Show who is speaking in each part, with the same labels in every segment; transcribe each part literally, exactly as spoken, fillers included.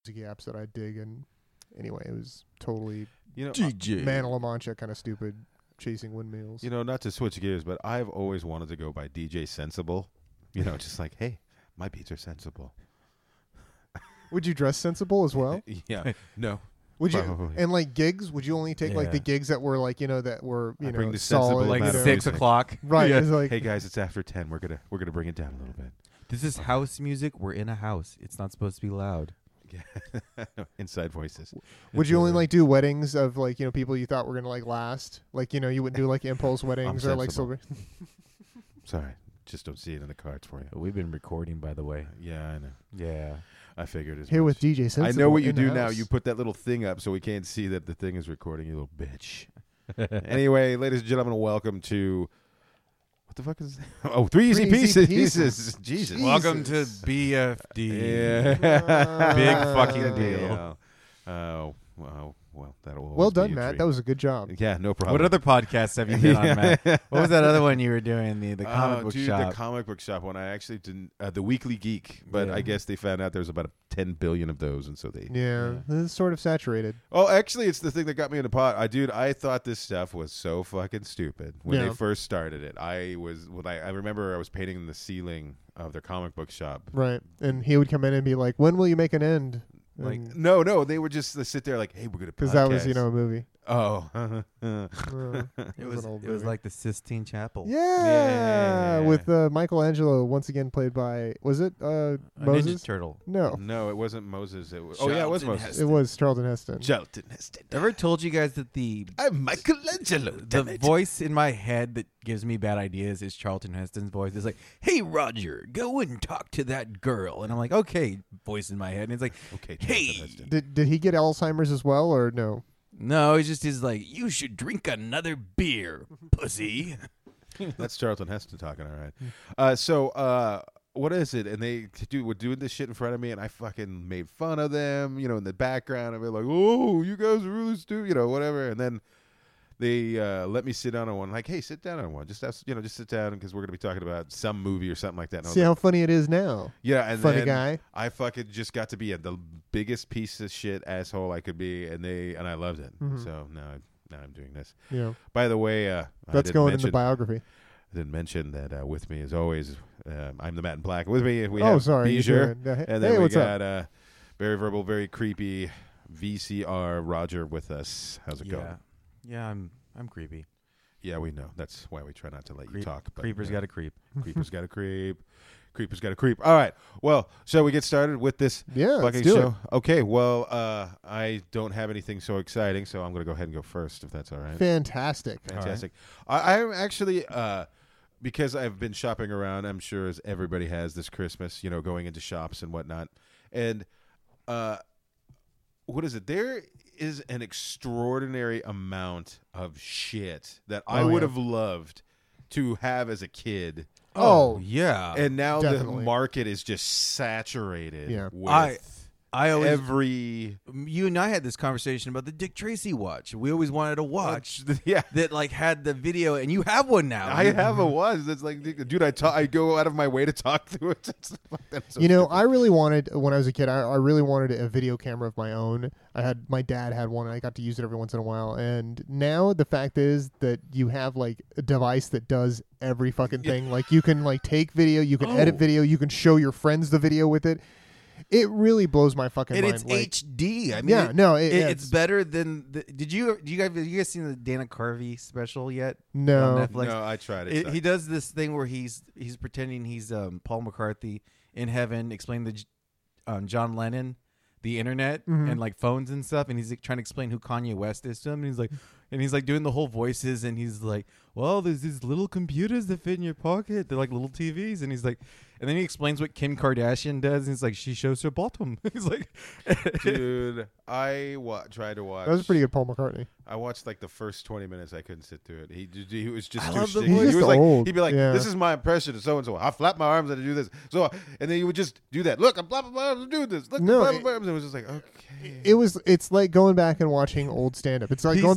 Speaker 1: apps that I dig, and anyway, it was totally
Speaker 2: You know,
Speaker 3: D J.
Speaker 1: Man of La Mancha kind of stupid, chasing windmills.
Speaker 2: you know, not to switch gears, but I've always wanted to go by D J Sensible. You know, just like, hey, my beats are sensible.
Speaker 1: Would you dress sensible as well?
Speaker 2: Yeah, no.
Speaker 1: Would you?
Speaker 2: Probably.
Speaker 1: And like gigs, would you only take like
Speaker 3: Yeah.
Speaker 1: the gigs that were like you know that were you
Speaker 2: I
Speaker 1: know
Speaker 2: bring the
Speaker 1: solid,
Speaker 2: sensible
Speaker 3: Like
Speaker 1: you
Speaker 2: amount
Speaker 1: know,
Speaker 2: of
Speaker 3: six
Speaker 2: music.
Speaker 3: o'clock.
Speaker 1: right?
Speaker 3: Yeah.
Speaker 1: It's like
Speaker 2: Hey guys, it's after ten. We're gonna we're gonna bring it down a little bit.
Speaker 3: This is house music. We're in a house. It's not supposed to be loud.
Speaker 2: Yeah, inside voices.
Speaker 1: would you only like do weddings of like you know people you thought were gonna like last? Like you know you wouldn't do like impulse weddings or like
Speaker 2: sensible.
Speaker 1: silver.
Speaker 2: Sorry, just don't see it in the cards for you.
Speaker 3: We've been recording, by the way.
Speaker 2: Yeah, I know.
Speaker 3: Yeah.
Speaker 2: I figured as
Speaker 1: Here
Speaker 2: much.
Speaker 1: with D J Sensible.
Speaker 2: I know what you
Speaker 1: in the
Speaker 2: do now.
Speaker 1: house.
Speaker 2: You put that little thing up so we can't see that the thing is recording. You little bitch. Anyway, ladies and gentlemen, welcome to what the fuck is? Oh, three easy
Speaker 1: Three Easy
Speaker 2: pieces.
Speaker 1: Pieces.
Speaker 2: Jesus, Jesus.
Speaker 1: Jeez.
Speaker 3: Welcome to
Speaker 1: Jesus.
Speaker 3: B F D.
Speaker 2: Yeah.
Speaker 3: Big fucking deal.
Speaker 2: Oh, wow. Well, that'll always
Speaker 1: Well
Speaker 2: be
Speaker 1: done,
Speaker 2: a
Speaker 1: Matt.
Speaker 2: dream.
Speaker 1: That was a good job.
Speaker 2: Yeah, no problem.
Speaker 3: What other podcasts have you been on, Matt? What was that other one you were doing? The the comic
Speaker 2: Oh,
Speaker 3: book
Speaker 2: dude,
Speaker 3: shop.
Speaker 2: the comic book shop one. I actually didn't. Uh, the Weekly Geek, but
Speaker 3: Yeah.
Speaker 2: I guess they found out there was about ten billion of those, and so they.
Speaker 1: Yeah, this is sort of saturated.
Speaker 2: Oh, actually, it's the thing that got me in the pot. I, dude, I thought this stuff was so fucking stupid when
Speaker 1: Yeah.
Speaker 2: they first started it. I was when I, I remember I was painting the ceiling of their comic book shop.
Speaker 1: Right. And he would come in and be like, when will you make an end?
Speaker 2: Like, no, no, they would just sit there like, "Hey, we're gonna."
Speaker 1: Because that was, you know, a movie.
Speaker 2: Oh.
Speaker 1: Uh,
Speaker 3: it was
Speaker 1: an old
Speaker 3: it was
Speaker 1: movie.
Speaker 3: like the Sistine Chapel.
Speaker 1: Yeah,
Speaker 2: Yeah.
Speaker 1: with uh, Michelangelo once again played by was it uh,
Speaker 3: A
Speaker 1: Moses?
Speaker 3: Ninja Turtle.
Speaker 1: No,
Speaker 2: No, it wasn't Moses. It was. Oh yeah, it was
Speaker 3: Charlton
Speaker 2: Moses.
Speaker 3: Heston.
Speaker 1: it was Charlton Heston.
Speaker 2: Charlton Heston.
Speaker 3: Ever told you guys that the
Speaker 2: I'm Michelangelo.
Speaker 3: the voice in my head that gives me bad ideas is Charlton Heston's voice. It's like, "Hey Roger, go and talk to that girl," and I'm like, "Okay." Voice in my head, and it's like,
Speaker 2: Okay.
Speaker 3: "Hey."
Speaker 2: Charlton Heston.
Speaker 1: Did did he get Alzheimer's as well or no?
Speaker 3: No, it's just is like, "You should drink another beer, pussy."
Speaker 2: That's Charlton Heston talking. All right. Uh, so, uh, what is it? And they do were doing this shit in front of me, and I fucking made fun of them. You know, in the background, and they're like, "Oh, you guys are really stupid," you know, whatever. And then they uh, let me sit down on one. Like, hey, sit down on one. Just ask, you know, just sit down because we're gonna be talking about some movie or something like that. And I was
Speaker 1: See
Speaker 2: like,
Speaker 1: how funny it is now.
Speaker 2: yeah, and
Speaker 1: funny
Speaker 2: then
Speaker 1: guy.
Speaker 2: I fucking just got to be a, the biggest piece of shit asshole I could be, and they and I loved it.
Speaker 1: Mhm.
Speaker 2: So now, I, now I'm doing this.
Speaker 1: Yeah,
Speaker 2: By the way, uh, I
Speaker 1: that's
Speaker 2: didn't
Speaker 1: going
Speaker 2: mention,
Speaker 1: in the biography.
Speaker 2: I didn't mention that uh, with me as always. Um, I'm the Matt in Black. With me, we
Speaker 1: oh,
Speaker 2: have
Speaker 1: sorry. you
Speaker 2: Bijou,
Speaker 1: doing- uh,
Speaker 2: and then
Speaker 1: hey,
Speaker 2: we
Speaker 1: what's
Speaker 2: got
Speaker 1: up?
Speaker 2: uh, very verbal, very creepy V C R Roger with us. How's it
Speaker 3: Yeah,
Speaker 2: going?
Speaker 3: yeah, I'm I'm creepy.
Speaker 2: Yeah, we know. That's why we try not to let you
Speaker 3: Creep-
Speaker 2: talk. But,
Speaker 3: Creepers
Speaker 2: you know,
Speaker 3: got to creep.
Speaker 2: creepers got to creep. Creepers got to creep. All right. Well, shall we get started with this
Speaker 1: Yeah, let's
Speaker 2: fucking
Speaker 1: do
Speaker 2: show?
Speaker 1: it.
Speaker 2: Okay. Well, uh, I don't have anything so exciting, so I'm going to go ahead and go first, if that's all right.
Speaker 1: Fantastic.
Speaker 2: Fantastic. I, I'm actually, uh, because I've been shopping around, I'm sure as everybody has this Christmas, you know, going into shops and whatnot. And uh, what is it? There is an extraordinary amount of shit that I
Speaker 1: Oh,
Speaker 2: would
Speaker 1: yeah.
Speaker 2: have loved to have as a kid.
Speaker 1: Oh,
Speaker 3: yeah.
Speaker 2: And now
Speaker 1: definitely.
Speaker 2: the market is just saturated
Speaker 1: Yeah.
Speaker 2: with
Speaker 3: I- I always
Speaker 2: every
Speaker 3: you and I had this conversation about the Dick Tracy watch. We always wanted a watch
Speaker 2: yeah.
Speaker 3: that like had the video, and you have one now.
Speaker 2: I have a watch that's like, dude, I talk, I go out of my way to talk through it. It's like, that's so
Speaker 1: you know,
Speaker 2: stupid.
Speaker 1: I really wanted when I was a kid. I, I really wanted a video camera of my own. I had my dad had one, and I got to use it every once in a while. And now the fact is that you have like a device that does every fucking thing. Like you can like take video, you can edit
Speaker 3: Oh.
Speaker 1: video, you can show your friends the video with it. It really blows my fucking
Speaker 3: and
Speaker 1: mind.
Speaker 3: it's
Speaker 1: like,
Speaker 3: H D. I mean,
Speaker 1: yeah,
Speaker 3: it-
Speaker 1: no, it,
Speaker 3: it-
Speaker 1: yeah,
Speaker 3: it's better than. The, did you? Do you guys? Have you guys seen the Dana Carvey special yet?
Speaker 1: no.
Speaker 3: on Netflix?
Speaker 2: No, I tried it.
Speaker 3: It, he does this thing where he's he's pretending he's um, Paul McCartney in heaven, explaining the J- um, John Lennon, the internet,
Speaker 1: Mhm.
Speaker 3: and like phones and stuff, and he's like, trying to explain who Kanye West is to him, and he's like, and he's like doing the whole voices, and he's like, well, there's these little computers that fit in your pocket, they're like little T Vs, and he's like, and then he explains what Kim Kardashian does, and he's like, she shows her bottom. He's like,
Speaker 2: Dude, I wa- tried to watch.
Speaker 1: That was pretty good, Paul McCartney.
Speaker 2: I watched like the first twenty minutes. I couldn't sit through it. He did- he was just
Speaker 3: I
Speaker 2: too
Speaker 3: love the
Speaker 2: shticky.
Speaker 3: voice.
Speaker 2: He
Speaker 1: He's
Speaker 2: was
Speaker 1: just
Speaker 2: like,
Speaker 1: old.
Speaker 2: he'd be like,
Speaker 1: Yeah.
Speaker 2: "This is my impression of so and so. I flap my arms and I do this." So, and then he would just do that. Look, I'm flapping my arms and do this. Look,
Speaker 1: No,
Speaker 2: I'm flapping
Speaker 1: it-
Speaker 2: my arms. It was just like, okay.
Speaker 1: It was. It's like going back and watching old stand up. It's like
Speaker 3: He's
Speaker 1: going back
Speaker 3: the-
Speaker 1: and watching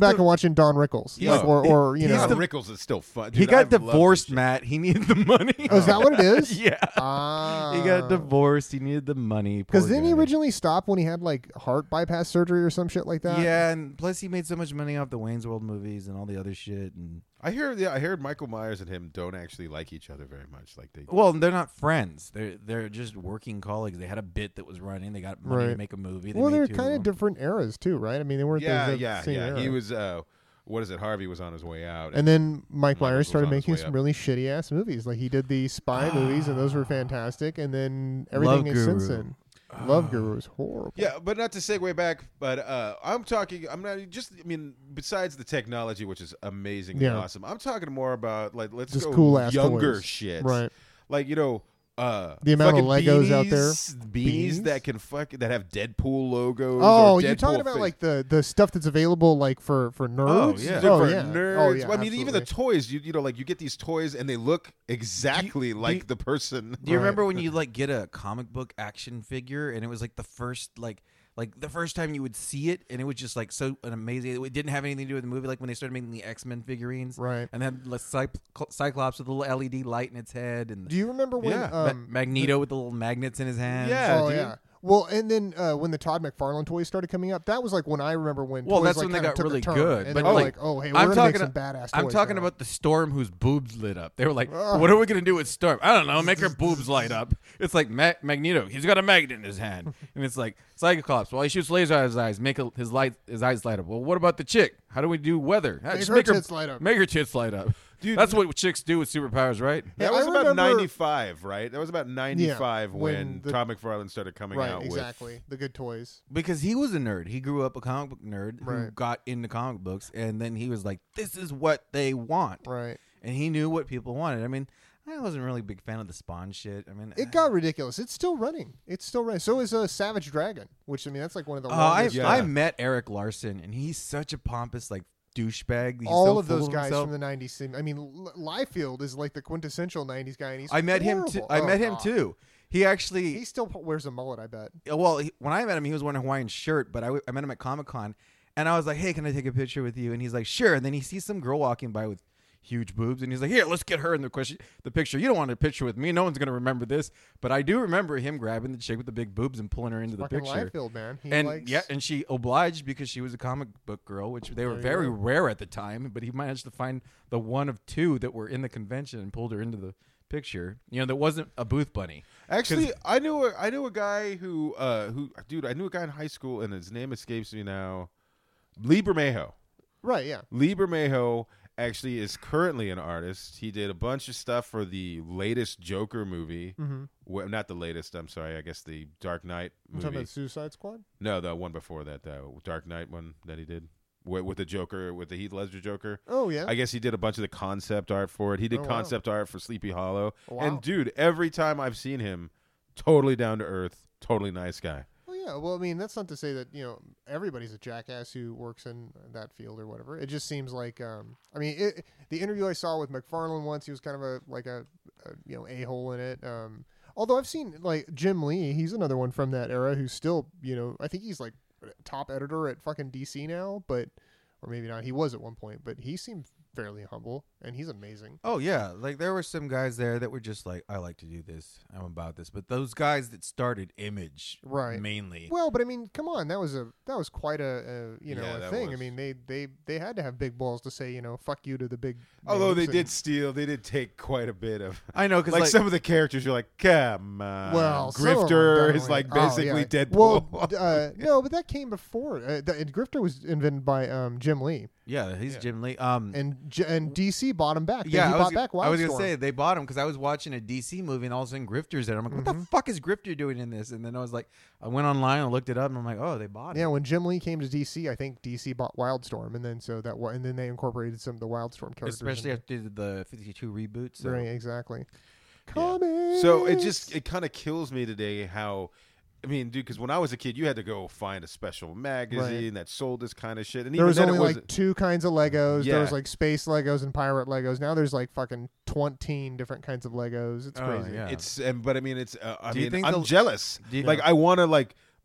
Speaker 1: mention Don Rickles,
Speaker 3: He's-
Speaker 1: like, or or you
Speaker 3: he's
Speaker 1: know.
Speaker 2: Don
Speaker 3: the-
Speaker 2: Rickles is still fun.
Speaker 3: he
Speaker 2: Dude,
Speaker 3: got
Speaker 2: I've loved his
Speaker 3: divorced,
Speaker 2: shit.
Speaker 3: Matt. He needed the money.
Speaker 1: Oh, is that what it is?
Speaker 3: yeah.
Speaker 1: Ah,
Speaker 3: He got divorced. He needed the money.
Speaker 1: Because
Speaker 3: Poor
Speaker 1: didn't he
Speaker 3: guy.
Speaker 1: originally stop when he had like heart bypass surgery or some shit like that?
Speaker 3: Yeah, and plus he made so much money off the Wayne's World movies and all the other shit. And
Speaker 2: I hear, yeah, I heard Michael Myers and him don't actually like each other very much. Like they,
Speaker 3: well, they're not friends. They're they're just working colleagues. They had a bit that was running. They got money to
Speaker 1: Right.
Speaker 3: make a movie. They
Speaker 1: Well,
Speaker 3: made
Speaker 1: they're
Speaker 3: two
Speaker 1: kind of
Speaker 3: them.
Speaker 1: different eras too, right? I mean, they weren't.
Speaker 2: yeah,
Speaker 1: the, the
Speaker 2: yeah,
Speaker 1: same
Speaker 2: yeah.
Speaker 1: era.
Speaker 2: He was. Uh, what is it? Harvey was on his way out.
Speaker 1: And then Mike
Speaker 2: Michael
Speaker 1: Myers
Speaker 2: was
Speaker 1: started
Speaker 2: on his
Speaker 1: making
Speaker 2: way
Speaker 1: some
Speaker 2: up.
Speaker 1: really shitty ass movies. Like he did the spy movies, and those were fantastic. And then everything
Speaker 3: Love
Speaker 1: since
Speaker 3: Guru.
Speaker 1: then, Love Guru was horrible.
Speaker 2: Yeah, but not to segue back, but uh, I'm talking. I'm not just. I mean, besides the technology, which is amazing
Speaker 1: Yeah.
Speaker 2: and awesome, I'm talking more about like let's
Speaker 1: Just
Speaker 2: go
Speaker 1: cool-ass
Speaker 2: younger
Speaker 1: toys.
Speaker 2: shit,
Speaker 1: Right.
Speaker 2: Like you know, uh,
Speaker 1: The amount of
Speaker 2: fucking
Speaker 1: Legos out there.
Speaker 2: beanies- beanies
Speaker 1: Beanies?
Speaker 2: that can fuck that have Deadpool logos.
Speaker 1: Oh,
Speaker 2: or
Speaker 1: you're talking
Speaker 2: Deadpool
Speaker 1: about
Speaker 2: face-
Speaker 1: like the the stuff that's available like for for nerds.
Speaker 3: yeah.
Speaker 2: They're
Speaker 1: Oh
Speaker 2: for
Speaker 1: yeah.
Speaker 2: nerds.
Speaker 1: Oh yeah.
Speaker 2: Well, I mean, even the
Speaker 1: absolutely.
Speaker 2: toys. You you know, like you get these toys and they look exactly
Speaker 3: do
Speaker 2: like
Speaker 3: you-
Speaker 2: the person.
Speaker 3: Do you
Speaker 1: Right.
Speaker 3: remember when you like get a comic book action figure and it was like the first like like the first time you would see it and it was just like so an amazing. It didn't have anything to do with the movie. Like when they started making the X-Men figurines,
Speaker 1: Right.
Speaker 3: And then like Cy- Cyclops with a little L E D light in its head, and
Speaker 1: Do you remember when?
Speaker 2: Yeah.
Speaker 3: Ma-
Speaker 1: Um,
Speaker 3: Magneto with the little magnets in his hands.
Speaker 2: Yeah,
Speaker 1: oh
Speaker 2: dude.
Speaker 1: yeah. Well, and then uh, when the Todd McFarlane toys started coming up, that was like when I remember when.
Speaker 3: Well,
Speaker 1: toys,
Speaker 3: that's
Speaker 1: like,
Speaker 3: when they
Speaker 1: kinda
Speaker 3: got
Speaker 1: took a
Speaker 3: really
Speaker 1: turn,
Speaker 3: good,
Speaker 1: And
Speaker 3: but
Speaker 1: they were
Speaker 3: like,
Speaker 1: like, oh hey, we're
Speaker 3: I'm
Speaker 1: gonna
Speaker 3: talking
Speaker 1: make some
Speaker 3: a-
Speaker 1: badass.
Speaker 3: I'm
Speaker 1: toys
Speaker 3: talking
Speaker 1: now.
Speaker 3: about the Storm whose boobs lit up. They were like,
Speaker 1: Ugh.
Speaker 3: "What are we gonna do with Storm? I don't know. Make her boobs light up." It's like Ma- Magneto. He's got a magnet in his hand, and it's like Cyclops. Well, he shoots laser out of his eyes, make a, his light his eyes light up. Well, what about the chick? How do we do weather? Ah,
Speaker 1: Make
Speaker 3: just
Speaker 1: her tits light up.
Speaker 3: Make her tits light up.
Speaker 2: Dude,
Speaker 3: That's what chicks do with superpowers, right?
Speaker 2: That
Speaker 1: Yeah,
Speaker 2: was
Speaker 1: I
Speaker 2: about
Speaker 1: remember-
Speaker 2: ninety-five, right? That was about ninety-five
Speaker 1: when
Speaker 2: when,
Speaker 1: the-
Speaker 2: Todd McFarlane started coming
Speaker 1: right,
Speaker 2: out
Speaker 1: exactly the good toys.
Speaker 3: Because he was a nerd. He grew up a comic book nerd who
Speaker 1: Right.
Speaker 3: got into comic books, and then he was like, "This is what they want,"
Speaker 1: Right.
Speaker 3: and he knew what people wanted. I mean, I wasn't really a big fan of the Spawn shit. I mean,
Speaker 1: It got ridiculous. It's still running. It's still running. So is a uh, Savage Dragon, which I mean that's like one of the.
Speaker 3: Oh, I
Speaker 1: longest-
Speaker 2: Yeah.
Speaker 3: I met Eric Larson, and he's such a pompous like douchebag. He's
Speaker 1: all
Speaker 3: so
Speaker 1: of those
Speaker 3: full
Speaker 1: guys
Speaker 3: himself.
Speaker 1: from the nineties. seem- I mean, L- Liefeld is like the quintessential nineties guy, and he's.
Speaker 3: I met him too.
Speaker 1: horrible.
Speaker 3: I
Speaker 1: Oh,
Speaker 3: met him
Speaker 1: God.
Speaker 3: too. He actually,
Speaker 1: He still wears a mullet. I bet.
Speaker 3: well, he, when I met him, he was wearing a Hawaiian shirt, but I, w- I met him at Comic Con, and I was like, "Hey, can I take a picture with you?" And he's like, "Sure." And then he sees some girl walking by with huge boobs, and he's like, "Here, let's get her in the question, the picture. You don't want a picture with me. No one's gonna remember this." But I do remember him grabbing the chick with the big boobs and pulling her into the
Speaker 1: Fucking
Speaker 3: picture.
Speaker 1: Liefeld, man. He
Speaker 3: And
Speaker 1: likes,
Speaker 3: yeah, and she obliged because she was a comic book girl, which they were
Speaker 1: There you
Speaker 3: very
Speaker 1: go.
Speaker 3: rare at the time. But he managed to find the one of two that were in the convention and pulled her into the picture. You know, there wasn't a booth bunny.
Speaker 2: Actually, I knew a, I knew a guy who uh who dude I knew a guy in high school and his name escapes me now. Lee Bermejo.
Speaker 1: right. Yeah.
Speaker 2: Lee Bermejo actually is currently an artist. He did a bunch of stuff for the latest Joker movie.
Speaker 1: Mm-hmm.
Speaker 2: Well, not the latest. I'm sorry. I guess the Dark Knight
Speaker 1: I'm talking
Speaker 2: movie.
Speaker 1: about Suicide Squad.
Speaker 2: No, the one before that, the Dark Knight one that he did with, with the Joker, with the Heath Ledger Joker.
Speaker 1: Oh yeah.
Speaker 2: I guess he did a bunch of the concept art for it. He did
Speaker 1: Oh, wow.
Speaker 2: concept art for Sleepy Hollow.
Speaker 1: Wow.
Speaker 2: And dude, every time I've seen him, totally down to earth, totally nice guy.
Speaker 1: Well, yeah. Well, I mean, that's not to say that you know everybody's a jackass who works in that field or whatever. It just seems like, um, I mean, it, the interview I saw with McFarlane once, he was kind of a like a, a you know a hole in it. Um, although I've seen like Jim Lee, he's another one from that era who's still, you know, I think he's like top editor at fucking D C now, but or maybe not. He was at one point, but he seemed fairly humble, and he's amazing.
Speaker 3: Oh yeah, like there were some guys there that were just like, I like to do this, I'm about this. But those guys that started Image,
Speaker 1: Right.
Speaker 3: mainly.
Speaker 1: Well, but I mean, come on, that was a that was quite a, a you know
Speaker 2: Yeah,
Speaker 1: a
Speaker 2: that
Speaker 1: thing. I
Speaker 2: was.
Speaker 1: mean, they they they had to have big balls to say, you know, fuck you to the big.
Speaker 2: Although they
Speaker 1: names
Speaker 2: did
Speaker 1: and-
Speaker 2: steal, they did take quite a bit of.
Speaker 3: I know because
Speaker 2: Like,
Speaker 3: like,
Speaker 2: some of the characters, you're like, come on.
Speaker 1: Well, some of them
Speaker 2: Grifter is
Speaker 1: definitely-
Speaker 2: like
Speaker 1: oh,
Speaker 2: basically
Speaker 1: yeah.
Speaker 2: Deadpool.
Speaker 1: Well, uh, no, but that came before. Uh, the, and Grifter was invented by um, Jim Lee,
Speaker 3: yeah, he's
Speaker 2: Yeah.
Speaker 3: Jim Lee. Um,
Speaker 1: and J- and D C bought him back.
Speaker 3: yeah,
Speaker 1: he
Speaker 3: I
Speaker 1: bought
Speaker 3: was,
Speaker 1: back
Speaker 3: gonna, I was gonna
Speaker 1: Wildstorm.
Speaker 3: say they bought him because I was watching a D C movie and all of a sudden Grifter's there. I'm like, what
Speaker 1: Mm-hmm.
Speaker 3: the fuck is Grifter doing in this? And then I was like, I went online and looked it up and I'm like, oh, they bought it.
Speaker 1: Yeah, when Jim Lee came to D C, I think D C bought Wildstorm, and then so that wa- and then they incorporated some of the Wildstorm characters.
Speaker 3: Especially
Speaker 1: in
Speaker 3: after the fifty-two reboot. So.
Speaker 1: there. Right, exactly.
Speaker 2: Yeah.
Speaker 1: Comics.
Speaker 2: So it just it kind of kills me today how. I mean, dude, because when I was a kid, you had to go find a special magazine that sold this kind of shit, and
Speaker 1: there
Speaker 2: even
Speaker 1: was
Speaker 2: then
Speaker 1: only
Speaker 2: it
Speaker 1: like
Speaker 2: wasn't.
Speaker 1: two kinds of Legos. There
Speaker 2: Yeah.
Speaker 1: was like space Legos and pirate Legos. Now there's like fucking twenty different kinds of Legos. It's
Speaker 3: Oh,
Speaker 1: crazy.
Speaker 3: yeah.
Speaker 2: It's and but I mean it's uh, I
Speaker 3: Do you
Speaker 2: mean
Speaker 3: think
Speaker 2: I'm
Speaker 3: the-
Speaker 2: jealous.
Speaker 3: Do you-
Speaker 2: Like I want to like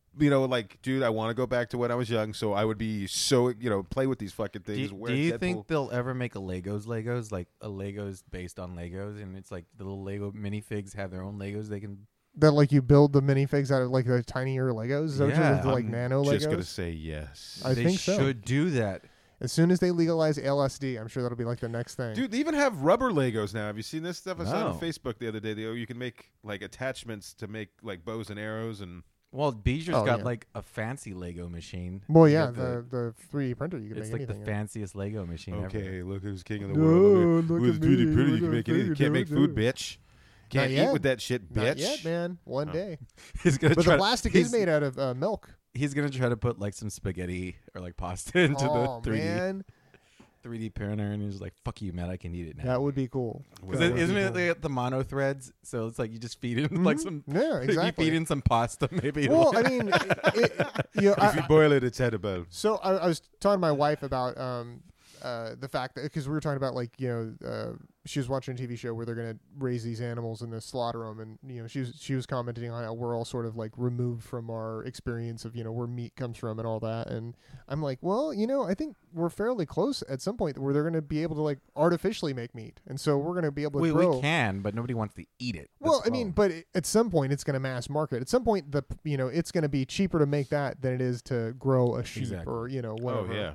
Speaker 2: you know, like, dude, I want to go back to when I was young, so I would be so, you know, play with these fucking
Speaker 3: Do
Speaker 2: things.
Speaker 3: you,
Speaker 2: wear
Speaker 3: do you
Speaker 2: Deadpool.
Speaker 3: think they'll ever make a Legos Legos like a Legos based on Legos, and it's like the little Lego minifigs have their own Legos they can?
Speaker 1: That like you build the minifigs out of like the tinier Legos. Is that what you're
Speaker 3: Yeah,
Speaker 1: into, like
Speaker 2: I'm
Speaker 1: nano
Speaker 2: just
Speaker 1: Legos.
Speaker 2: gonna say yes.
Speaker 1: I
Speaker 3: they
Speaker 1: think so.
Speaker 3: should do that.
Speaker 1: As soon as they legalize L S D, I'm sure that'll be like the next thing.
Speaker 2: Dude, they even have rubber Legos now. Have you seen this stuff? I saw it on
Speaker 3: No.
Speaker 2: Facebook the other day. They, you can make like attachments to make like bows and arrows and.
Speaker 3: Well, Beecher's
Speaker 1: Oh,
Speaker 3: got
Speaker 1: yeah.
Speaker 3: like a fancy Lego machine.
Speaker 1: well,
Speaker 3: You
Speaker 1: yeah,
Speaker 3: got
Speaker 1: the the three D printer you can
Speaker 3: it's
Speaker 1: make
Speaker 3: like the
Speaker 1: anything. in.
Speaker 3: fanciest Lego machine
Speaker 2: Okay,
Speaker 3: ever.
Speaker 2: look who's king of the
Speaker 1: No,
Speaker 2: world.
Speaker 1: look
Speaker 2: With
Speaker 1: at
Speaker 2: three D
Speaker 1: me,
Speaker 2: printer,
Speaker 1: look
Speaker 2: you can
Speaker 1: at
Speaker 2: make
Speaker 1: me,
Speaker 2: anything. You can't
Speaker 1: do
Speaker 2: make
Speaker 1: it,
Speaker 2: food,
Speaker 1: do it.
Speaker 2: bitch. Can't
Speaker 1: Not
Speaker 2: eat
Speaker 1: yet.
Speaker 2: with that shit,
Speaker 1: Not
Speaker 2: bitch.
Speaker 1: yet, man. One
Speaker 2: Oh.
Speaker 1: day.
Speaker 3: He's gonna
Speaker 1: But
Speaker 3: try.
Speaker 1: the plastic
Speaker 3: he's,
Speaker 1: is made out of uh, milk.
Speaker 3: He's gonna try to put like some spaghetti or like pasta into
Speaker 1: oh
Speaker 3: the three D
Speaker 1: man,
Speaker 3: three D printer, and he's like, "Fuck you, man! I can eat it now."
Speaker 1: that would be cool.
Speaker 2: Well,
Speaker 3: Because
Speaker 1: That would
Speaker 3: isn't
Speaker 1: be
Speaker 3: it
Speaker 1: cool.
Speaker 3: like the mono threads? So it's like you just feed it like
Speaker 1: Mhm.
Speaker 3: some.
Speaker 1: Yeah, exactly.
Speaker 3: You feed in some pasta, maybe. it'll-
Speaker 1: Well, I mean, it, it, you know,
Speaker 2: if you
Speaker 1: I,
Speaker 2: boil it, it's edible.
Speaker 1: so I, I was talking to my wife about um, uh, the fact that because we were talking about like you know uh, she was watching a T V show where they're gonna raise these animals and then slaughter them, and you know she was she was commenting on how we're all sort of like removed from our experience of you know where meat comes from and all that, and I'm like, well, you know, I think we're fairly close at some point where they're gonna be able to like artificially make meat, and so we're gonna be able to
Speaker 3: we,
Speaker 1: grow.
Speaker 3: we can, but nobody wants to eat it. That's
Speaker 1: Well,
Speaker 3: the
Speaker 1: I mean,
Speaker 3: problem.
Speaker 1: but at some point it's going to mass market. At some point, the you know it's going to be cheaper to make that than it is to grow a sheep
Speaker 3: Exactly.
Speaker 1: or you know whatever.
Speaker 2: Oh yeah.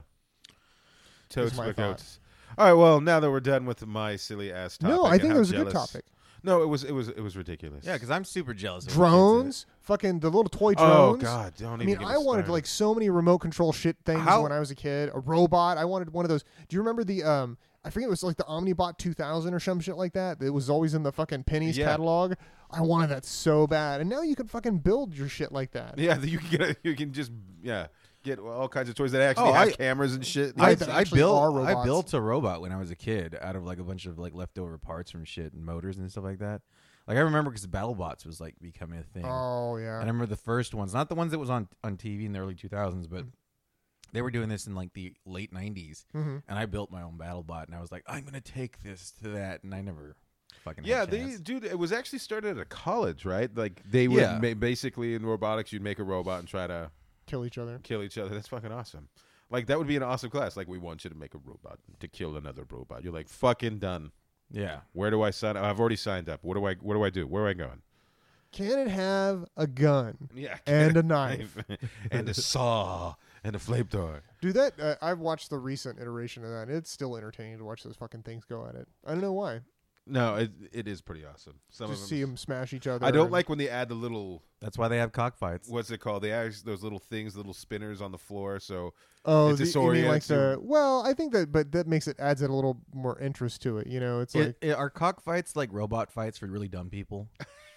Speaker 2: Totes
Speaker 1: my
Speaker 2: but
Speaker 1: thought.
Speaker 2: goats. All right. Well, now that we're done with my silly ass topic,
Speaker 1: No, I
Speaker 2: and
Speaker 1: think
Speaker 2: how
Speaker 1: it was a
Speaker 2: jealous-
Speaker 1: good topic.
Speaker 2: No, it was it was it was ridiculous.
Speaker 3: yeah, because I'm super jealous. Of
Speaker 1: Drones, fucking the little toy
Speaker 2: Oh
Speaker 1: drones.
Speaker 2: God! Don't
Speaker 1: I
Speaker 2: even.
Speaker 1: mean,
Speaker 2: get
Speaker 1: I
Speaker 2: me
Speaker 1: wanted
Speaker 2: started.
Speaker 1: like so many remote control shit things
Speaker 3: How-
Speaker 1: when I was a kid. A robot. I wanted one of those. Do you remember the um? I forget it was like the Omnibot two thousand or some shit like that. It was always in the fucking Penny's
Speaker 2: Yeah.
Speaker 1: catalog. I wanted that so bad, and now you can fucking build your shit like that.
Speaker 2: Yeah, you can get a, you can just yeah get all kinds of toys that actually
Speaker 3: Oh,
Speaker 2: have
Speaker 3: I-
Speaker 2: cameras and shit.
Speaker 1: Right,
Speaker 3: I,
Speaker 1: that
Speaker 3: I
Speaker 1: actually
Speaker 3: built
Speaker 1: are
Speaker 3: I
Speaker 1: robots.
Speaker 3: built a robot when I was a kid out of like a bunch of like leftover parts from shit and motors and stuff like that. Like I remember because BattleBots was like becoming a thing.
Speaker 1: Oh yeah.
Speaker 3: And I remember the first ones, not the ones that was on on T V in the early two thousands, but they were doing this in like the late nineties.
Speaker 1: Mm-hmm.
Speaker 3: And I built my own BattleBot, and I was like, I'm gonna take this to that, and I never fucking had
Speaker 2: Yeah,
Speaker 3: a
Speaker 2: they
Speaker 3: chance.
Speaker 2: dude. It was actually started at a college, right? Like they would
Speaker 3: Yeah.
Speaker 2: ma- basically in robotics, you'd make a robot and try to
Speaker 1: Kill each other.
Speaker 2: kill each other. That's fucking awesome. Like that would be an awesome class. Like we want you to make a robot to kill another robot. You're like fucking done.
Speaker 3: Yeah.
Speaker 2: Where do I sign up? I've already signed up. What do I? What do I do? Where am I going?
Speaker 1: Can it have a gun
Speaker 2: Yeah,
Speaker 1: and a knife?
Speaker 2: and a saw and a flamethrower.
Speaker 1: Do that. Uh, I've watched the recent iteration of that. And it's still entertaining to watch those fucking things go at it. I don't know why.
Speaker 2: No, it it is pretty awesome. Some
Speaker 1: Just
Speaker 2: of
Speaker 1: see
Speaker 2: them.
Speaker 1: them smash each other.
Speaker 2: I don't
Speaker 1: and-
Speaker 2: like when they add the little
Speaker 3: That's why they have cockfights.
Speaker 2: what's it called? They add those little things, little spinners on the floor. So
Speaker 1: Oh,
Speaker 2: it
Speaker 1: the, you mean like
Speaker 2: disorients
Speaker 1: the?
Speaker 2: you.
Speaker 1: Well, I think that, but that makes it adds it a little more interest to it. You know, it's like
Speaker 3: It, it, are cockfights like robot fights for really dumb people?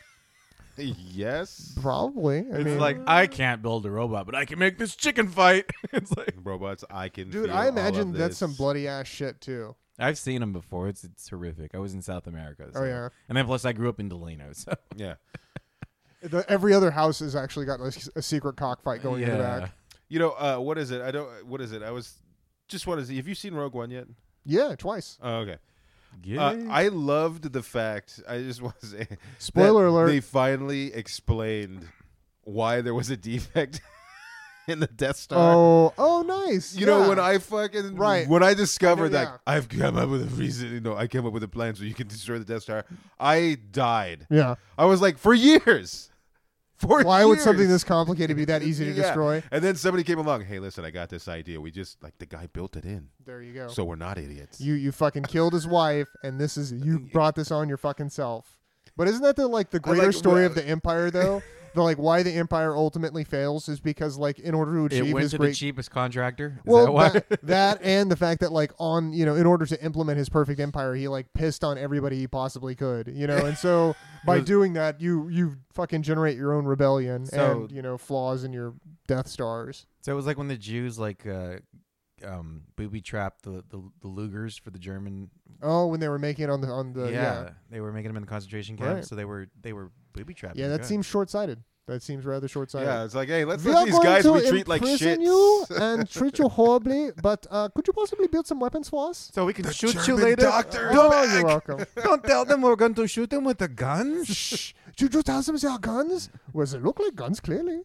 Speaker 2: yes,
Speaker 1: probably. I
Speaker 3: It's
Speaker 1: mean,
Speaker 3: like I can't build a robot, but I can make this chicken fight. It's like
Speaker 2: robots. I can.
Speaker 1: dude,
Speaker 2: feel
Speaker 1: I
Speaker 2: all
Speaker 1: imagine
Speaker 2: of
Speaker 1: that's some
Speaker 2: this.
Speaker 1: bloody ass shit too.
Speaker 3: I've seen them before. It's it's horrific. I was in South America.
Speaker 1: Oh
Speaker 3: so-
Speaker 1: yeah.
Speaker 3: and then plus I grew up in Delano. So
Speaker 2: Yeah,
Speaker 1: The, every other house has actually got like, a secret cockfight going in the back.
Speaker 2: you know uh, what is it? I don't. What is it? I was just what is it? Have you seen Rogue One yet?
Speaker 1: Yeah, twice.
Speaker 2: Oh, okay.
Speaker 3: Yeah.
Speaker 2: Uh, I loved the fact. I just want to say.
Speaker 1: Spoiler
Speaker 2: that
Speaker 1: alert.
Speaker 2: They finally explained why there was a defect in the Death Star.
Speaker 1: Oh, oh, nice.
Speaker 2: You
Speaker 1: yeah.
Speaker 2: know, when I fucking
Speaker 1: Right.
Speaker 2: when I discovered
Speaker 1: I know,
Speaker 2: that I've come up with a reason, you know, I came up with a plan so you can destroy the Death Star. I died.
Speaker 1: Yeah.
Speaker 2: I was like, for years. For
Speaker 1: Why would something
Speaker 2: years.
Speaker 1: this complicated be that easy to
Speaker 2: Yeah.
Speaker 1: destroy?
Speaker 2: And then somebody came along. Hey, listen, I got this idea. We just like the guy built it in,
Speaker 1: There you go.
Speaker 2: so we're not idiots.
Speaker 1: You you fucking killed his wife, and this is you brought this on your fucking self. But isn't that the like the
Speaker 2: I
Speaker 1: greater
Speaker 2: like-
Speaker 1: story
Speaker 2: well-
Speaker 1: of the empire though? The like why the empire ultimately fails is because like in order to
Speaker 3: it
Speaker 1: achieve
Speaker 3: went
Speaker 1: his
Speaker 3: to
Speaker 1: great
Speaker 3: the cheapest contractor. Is
Speaker 1: well
Speaker 3: that why?
Speaker 1: that, that and the fact that like on you know in order to implement his perfect empire he like pissed on everybody he possibly could you know and so by
Speaker 3: was-
Speaker 1: doing that you you fucking generate your own rebellion
Speaker 3: So-
Speaker 1: and you know flaws in your Death Stars.
Speaker 3: So it was like when the Jews like uh, um, booby trapped the, the the Lugers for the German.
Speaker 1: Oh, when they were making it on the on the
Speaker 3: yeah,
Speaker 1: yeah
Speaker 3: they were making them in the concentration camp,
Speaker 1: Right.
Speaker 3: so they were they were booby trapped.
Speaker 1: yeah that seems short sighted. That seems rather short sighted.
Speaker 2: Yeah, it's like, hey, let's
Speaker 1: We
Speaker 2: let
Speaker 1: are
Speaker 2: these
Speaker 1: going
Speaker 2: guys
Speaker 1: to
Speaker 2: we treat like
Speaker 1: imprison
Speaker 2: shit.
Speaker 1: you and treat you horribly, but uh, could you possibly build some weapons for us?
Speaker 3: So we can
Speaker 2: The
Speaker 3: shoot you
Speaker 2: German
Speaker 3: later.
Speaker 2: doctor is
Speaker 1: Oh,
Speaker 2: back.
Speaker 1: you're welcome.
Speaker 3: Don't tell them we're going to shoot them with the guns.
Speaker 1: Shh. Did you tell them they are guns? Well, they look like guns, clearly.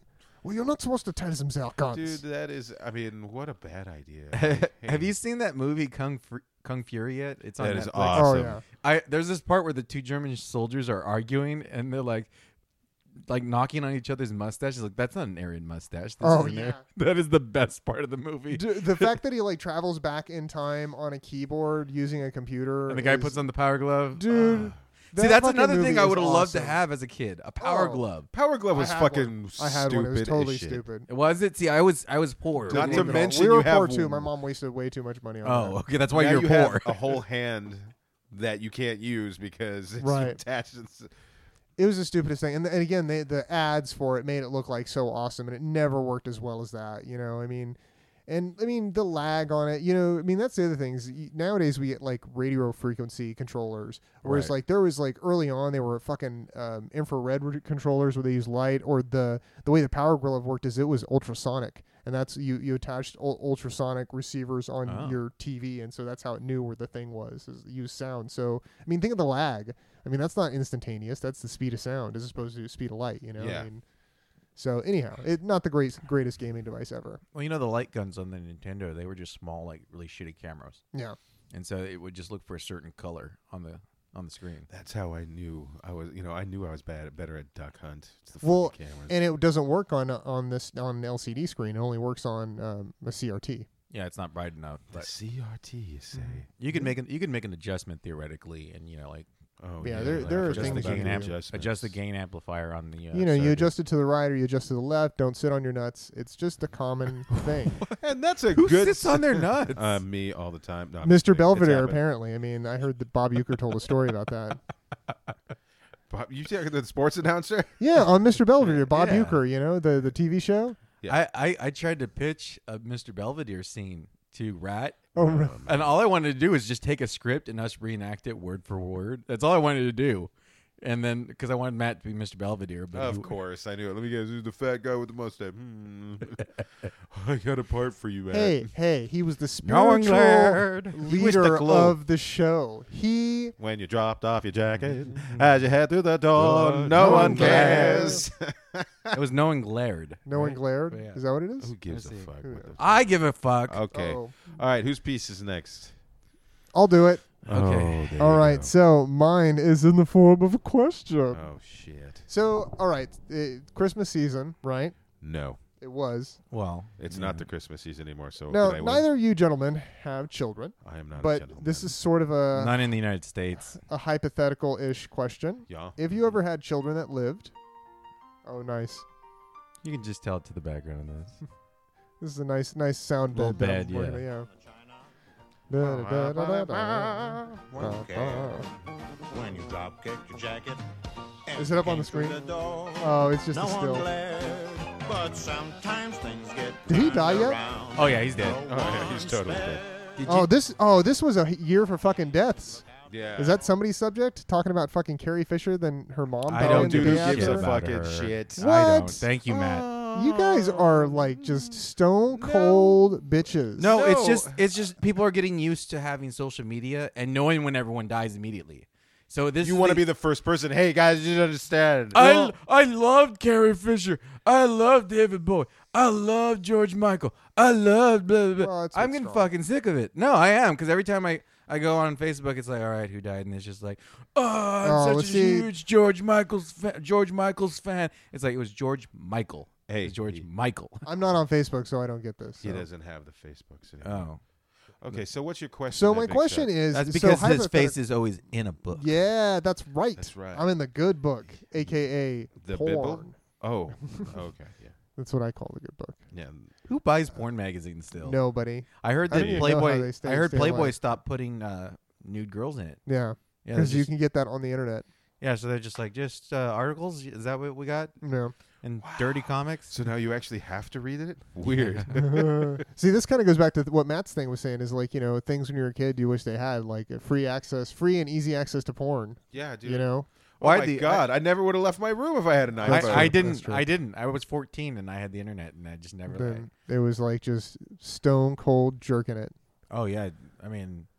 Speaker 1: Well, you're not supposed to tell them their guns.
Speaker 2: Dude, that is. I mean, what a bad idea.
Speaker 3: Have you seen that movie Kung Fu- Kung Fury yet? It's on
Speaker 2: That is
Speaker 3: Netflix.
Speaker 2: awesome.
Speaker 1: Oh yeah.
Speaker 3: I there's this part where the two German soldiers are arguing and they're like like knocking on each other's mustaches. Like, that's not an Aryan mustache. This
Speaker 1: Oh,
Speaker 3: is an
Speaker 1: yeah.
Speaker 3: Aryan- That is the best part of the movie.
Speaker 1: D- the fact that he like travels back in time on a keyboard using a computer,
Speaker 3: And the guy
Speaker 1: is-
Speaker 3: puts on the power glove.
Speaker 1: dude.
Speaker 3: See,
Speaker 1: that
Speaker 3: that's
Speaker 1: fucking
Speaker 3: another
Speaker 1: movie
Speaker 3: thing I
Speaker 1: is
Speaker 3: would have loved to
Speaker 1: awesome.
Speaker 3: have as a kid. A power
Speaker 1: Oh.
Speaker 3: glove.
Speaker 2: Power Glove
Speaker 1: I
Speaker 2: was
Speaker 1: had
Speaker 2: fucking
Speaker 1: one. I had
Speaker 2: stupid.
Speaker 1: one. It was
Speaker 2: as
Speaker 1: totally
Speaker 2: shit.
Speaker 1: stupid.
Speaker 3: Was it? See, I was I was poor.
Speaker 2: Not
Speaker 1: Didn't
Speaker 2: to
Speaker 1: even know.
Speaker 2: mention
Speaker 1: we were
Speaker 2: you have-
Speaker 1: poor too. My mom wasted way too much money on
Speaker 3: Oh,
Speaker 1: that.
Speaker 3: okay. That's why
Speaker 2: Now
Speaker 3: you're
Speaker 2: you
Speaker 3: poor.
Speaker 2: have a whole hand that you can't use because it's
Speaker 1: Right.
Speaker 2: attached. And s-
Speaker 1: It was the stupidest thing. And, and again, they, the ads for it made it look like so awesome, and it never worked as well as that. You know, I mean, and I mean the lag on it. You know, I mean that's the other thing is y- nowadays we get like radio frequency controllers, whereas
Speaker 3: Right.
Speaker 1: like there was like early on they were fucking um, infrared re- controllers where they use light, or the the way the Power Glove worked is it was ultrasonic, and that's you you attached ul- ultrasonic receivers on
Speaker 3: Oh.
Speaker 1: your T V, and so that's how it knew where the thing was, is use sound. So I mean, think of the lag. I mean, that's not instantaneous. That's the speed of sound as opposed to the speed of light, you know?
Speaker 2: Yeah.
Speaker 1: I mean, so anyhow, it not the great, greatest gaming device ever.
Speaker 3: Well, you know the light guns on the Nintendo, they were just small, like really shitty cameras,
Speaker 1: Yeah.
Speaker 3: and so it would just look for a certain color on the on the screen.
Speaker 2: That's how I knew I was. You know, I knew I was bad, better at Duck Hunt. It's the
Speaker 1: Well,
Speaker 2: fucking cameras.
Speaker 1: And it doesn't work on on this on an L C D screen. It only works on um, a C R T.
Speaker 3: Yeah, it's not bright enough.
Speaker 2: the
Speaker 3: But
Speaker 2: C R T, you say?
Speaker 3: you could make an you could make an adjustment theoretically, and you know like
Speaker 2: Oh
Speaker 1: Yeah,
Speaker 2: yeah,
Speaker 1: there-
Speaker 2: like,
Speaker 1: there are
Speaker 2: adjust
Speaker 3: adjust the
Speaker 1: things you
Speaker 3: gain
Speaker 1: can
Speaker 3: amp-
Speaker 1: do.
Speaker 2: adjustments.
Speaker 3: adjust the gain amplifier on the. Uh,
Speaker 1: you know, you
Speaker 3: circuit.
Speaker 1: adjust it to the right or you adjust to the left. Don't sit on your nuts. It's just a common thing.
Speaker 2: And that's a
Speaker 3: Who
Speaker 2: good.
Speaker 3: sits on their nuts?
Speaker 2: Uh, me all the time. No, I'm just
Speaker 1: Mister
Speaker 2: kidding. It's
Speaker 1: Belvedere,
Speaker 2: happened.
Speaker 1: apparently. I mean, I heard that Bob Euchre told a story about that.
Speaker 2: Bob, you talking to the sports announcer?
Speaker 1: Yeah, on Mister Belvedere, Bob
Speaker 3: Yeah.
Speaker 1: Euchre, you know, the, the T V show.
Speaker 2: Yeah.
Speaker 3: I, I, I tried to pitch a Mister Belvedere scene to Rat,
Speaker 1: Oh, really?
Speaker 3: and all I wanted to do was just take a script and us reenact it word for word. That's all I wanted to do. And then, because I wanted Matt to be Mister Belvedere, but
Speaker 2: Of
Speaker 3: he-
Speaker 2: course, I knew it. Let me guess, who's the fat guy with the mustache? Hmm. I got a part for you, Matt.
Speaker 1: Hey, hey, he was the
Speaker 3: No one
Speaker 1: spiritual
Speaker 3: glared.
Speaker 2: He wished the
Speaker 1: leader
Speaker 2: glow.
Speaker 1: of the show. He
Speaker 2: When you dropped off your jacket as you head through the door,
Speaker 3: No-
Speaker 2: no,
Speaker 3: no
Speaker 2: one
Speaker 3: one
Speaker 2: cares.
Speaker 3: it was no one glared.
Speaker 1: no one
Speaker 3: right?
Speaker 1: glared.
Speaker 3: Yeah.
Speaker 1: Is that what it is?
Speaker 2: Who gives a
Speaker 3: Let's see.
Speaker 2: fuck?
Speaker 1: Who
Speaker 2: What the
Speaker 1: knows?
Speaker 3: I give a fuck.
Speaker 2: Okay.
Speaker 1: Oh,
Speaker 2: All right. Whose piece is next?
Speaker 1: I'll do it.
Speaker 3: Okay.
Speaker 2: Oh, there
Speaker 1: All
Speaker 2: you
Speaker 1: right.
Speaker 2: go.
Speaker 1: So mine is in the form of a question.
Speaker 2: Oh shit.
Speaker 1: So, all right, uh, Christmas season, right?
Speaker 2: No,
Speaker 1: It was.
Speaker 3: Well,
Speaker 2: it's not the Christmas season anymore. So
Speaker 1: Now,
Speaker 2: did I win?
Speaker 1: neither of you gentlemen have children,
Speaker 2: I am not. a
Speaker 1: but
Speaker 2: gentleman.
Speaker 1: this is sort of a
Speaker 3: not in the United States.
Speaker 1: a hypothetical-ish question.
Speaker 2: yeah.
Speaker 1: If you ever had children that lived, oh, nice.
Speaker 3: You can just tell it to the background of this.
Speaker 1: This is a nice, nice sound
Speaker 3: Little
Speaker 1: bed. that I'm
Speaker 3: bed,
Speaker 1: working
Speaker 3: yeah.
Speaker 1: on, Da-da-da-da-da.
Speaker 4: One care. When you drop kick your jacket. and
Speaker 1: Is it up on
Speaker 4: came
Speaker 1: the screen?
Speaker 4: through the door,
Speaker 1: Oh, it's just
Speaker 4: no
Speaker 1: a
Speaker 4: one
Speaker 1: still.
Speaker 4: glared, but sometimes things get
Speaker 1: Did he
Speaker 4: turned
Speaker 1: die yet?
Speaker 4: around.
Speaker 3: Oh, yeah, he's dead.
Speaker 4: No
Speaker 2: Oh, yeah, he's
Speaker 4: one
Speaker 2: totally
Speaker 4: spared.
Speaker 2: dead.
Speaker 3: Did
Speaker 1: Oh,
Speaker 3: you-
Speaker 1: this. Oh, this was a year for fucking deaths.
Speaker 2: Yeah.
Speaker 1: Is that somebody's subject? Talking about fucking Carrie Fisher, then her mom
Speaker 3: I
Speaker 1: dying
Speaker 3: don't
Speaker 1: the
Speaker 3: do
Speaker 1: day
Speaker 2: who
Speaker 3: shit
Speaker 2: gives a
Speaker 1: after?
Speaker 3: about
Speaker 2: fucking
Speaker 3: her.
Speaker 2: shit?
Speaker 3: I don't.
Speaker 1: What?
Speaker 3: Thank you, Matt.
Speaker 1: You guys are like just stone cold bitches.
Speaker 3: No, it's
Speaker 2: No.
Speaker 3: just it's just people are getting used to having social media and knowing when everyone dies immediately. So this
Speaker 2: You
Speaker 3: is
Speaker 2: want to
Speaker 3: the-
Speaker 2: be the first person. Hey guys, you understand?
Speaker 3: I I loved Carrie Fisher. I loved David Bowie. I loved George Michael. I loved blah blah. blah.
Speaker 1: Well, that's
Speaker 3: I'm
Speaker 1: what's
Speaker 3: getting
Speaker 1: strong.
Speaker 3: fucking sick of it. No, I am because every time I. I go on Facebook. It's like, all right, who died? And it's just like, oh, I'm
Speaker 1: Oh,
Speaker 3: such
Speaker 1: well,
Speaker 3: a
Speaker 1: see-
Speaker 3: huge George Michael's fa- George Michael's fan. It's like it was George Michael.
Speaker 2: Hey,
Speaker 3: it was George
Speaker 2: he-
Speaker 3: Michael.
Speaker 1: I'm not on Facebook, so I don't get this.
Speaker 2: He
Speaker 1: so.
Speaker 2: doesn't have the Facebooks anymore.
Speaker 3: Oh,
Speaker 2: Okay, so what's your question?
Speaker 1: So
Speaker 2: then,
Speaker 1: my
Speaker 2: Big
Speaker 1: question
Speaker 2: Shot?
Speaker 1: is,
Speaker 3: that's
Speaker 1: so
Speaker 3: because his
Speaker 1: hypothet-
Speaker 3: face is always in a book.
Speaker 1: Yeah, that's right.
Speaker 2: That's right.
Speaker 1: I'm in the good book, aka
Speaker 2: The
Speaker 1: porn.
Speaker 2: Bible? Oh, okay, yeah,
Speaker 1: That's what I call the good book.
Speaker 2: yeah.
Speaker 3: Who buys porn magazines still?
Speaker 1: Nobody.
Speaker 3: I heard
Speaker 1: I
Speaker 3: that
Speaker 1: don't even know how
Speaker 3: Playboy.
Speaker 1: they stay-
Speaker 3: I heard
Speaker 1: stay
Speaker 3: Playboy
Speaker 1: alive.
Speaker 3: stopped putting uh, nude girls in it.
Speaker 1: Yeah,
Speaker 3: Yeah,
Speaker 1: because
Speaker 3: they're
Speaker 1: you
Speaker 3: just-
Speaker 1: can get that on the internet.
Speaker 3: yeah. So they're just like just uh, articles. Is that what we got?
Speaker 1: No.
Speaker 3: And dirty comics.
Speaker 2: So now you actually have to read it? Weird.
Speaker 1: See, this kind of goes back to th- what Matt's thing was saying is like, you know, things when you were a kid you wish they had, like uh, free access, free and easy access to porn,
Speaker 2: yeah, dude.
Speaker 1: you know?
Speaker 2: Oh
Speaker 3: Why
Speaker 2: my
Speaker 3: the-
Speaker 2: god, I, never would have left my room if I had an
Speaker 3: I,
Speaker 2: iPhone.
Speaker 3: I
Speaker 1: true. That's
Speaker 3: didn't.
Speaker 1: true.
Speaker 3: I didn't. I was fourteen and I had the internet and I just never. Like,
Speaker 1: Then it was like just stone cold jerking it.
Speaker 3: oh yeah. I mean,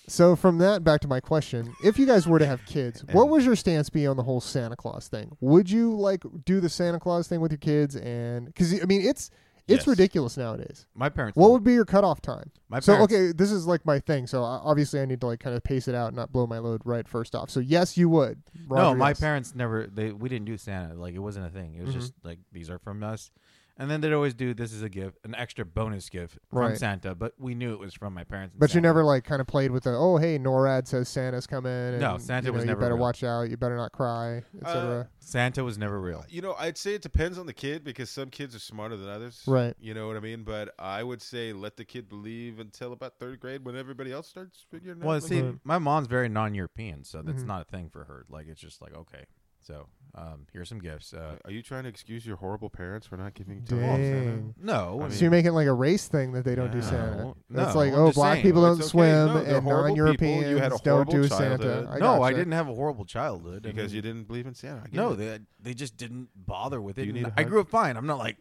Speaker 1: So from that back to my question: if you guys were to have kids, what would your stance be on the whole Santa Claus thing? Would you like do the Santa Claus thing with your kids? And because I mean, it's it's
Speaker 2: Yes.
Speaker 1: ridiculous nowadays.
Speaker 3: My parents.
Speaker 1: What would be your cutoff time?
Speaker 3: my
Speaker 1: So
Speaker 3: parents,
Speaker 1: okay, this is like my thing. So uh, obviously, I need to like kind of pace it out and not blow my load right first off. So yes, you would.
Speaker 3: No,
Speaker 1: Roger,
Speaker 3: my
Speaker 1: yes.
Speaker 3: parents never. They we didn't do Santa. Like it wasn't a thing. It was
Speaker 1: Mhm.
Speaker 3: just like these are from us, and then they'd always do this is a gift, an extra bonus gift from
Speaker 1: Right.
Speaker 3: Santa. But we knew it was from my parents. and
Speaker 1: But you
Speaker 3: Santa.
Speaker 1: never like kind of played with the oh hey NORAD says Santa's coming. And,
Speaker 3: No, Santa
Speaker 1: you know,
Speaker 3: was
Speaker 1: you
Speaker 3: never
Speaker 1: better
Speaker 3: real.
Speaker 1: watch out. You better not cry, et cetera.
Speaker 2: Uh,
Speaker 3: Santa was never real.
Speaker 2: You know, I'd say it depends on the kid because some kids are smarter than others.
Speaker 1: Right.
Speaker 2: You know what I mean? But I would say let the kid believe until about third grade when everybody else starts figuring
Speaker 3: Well,
Speaker 2: out.
Speaker 3: see,
Speaker 1: Right.
Speaker 3: my mom's very non-European, so that's
Speaker 1: Mhm.
Speaker 3: not a thing for her. Like it's just like okay, so um, here's some gifts. Uh,
Speaker 2: Are you trying to excuse your horrible parents for not giving
Speaker 1: Dang.
Speaker 3: no, I
Speaker 1: So
Speaker 3: mean,
Speaker 1: you're making like a race thing that they don't do
Speaker 2: No.
Speaker 1: Santa.
Speaker 3: No,
Speaker 1: It's like,
Speaker 3: I'm
Speaker 1: oh,
Speaker 3: just
Speaker 1: black
Speaker 3: saying.
Speaker 1: people
Speaker 2: No,
Speaker 1: don't
Speaker 2: it's okay.
Speaker 1: swim,
Speaker 2: No, they're
Speaker 1: and
Speaker 2: horrible people.
Speaker 1: non-Europeans
Speaker 2: You had a
Speaker 1: don't do
Speaker 2: horrible
Speaker 1: Santa.
Speaker 2: childhood.
Speaker 1: I
Speaker 3: no, I
Speaker 1: gotcha.
Speaker 3: didn't have a horrible childhood I
Speaker 2: because
Speaker 3: mean,
Speaker 2: you didn't believe in Santa. I get
Speaker 3: No,
Speaker 2: it.
Speaker 3: they they just didn't bother with
Speaker 2: Do
Speaker 3: it.
Speaker 2: you
Speaker 3: and
Speaker 2: need a
Speaker 3: I
Speaker 2: hug?
Speaker 3: grew up fine. I'm not like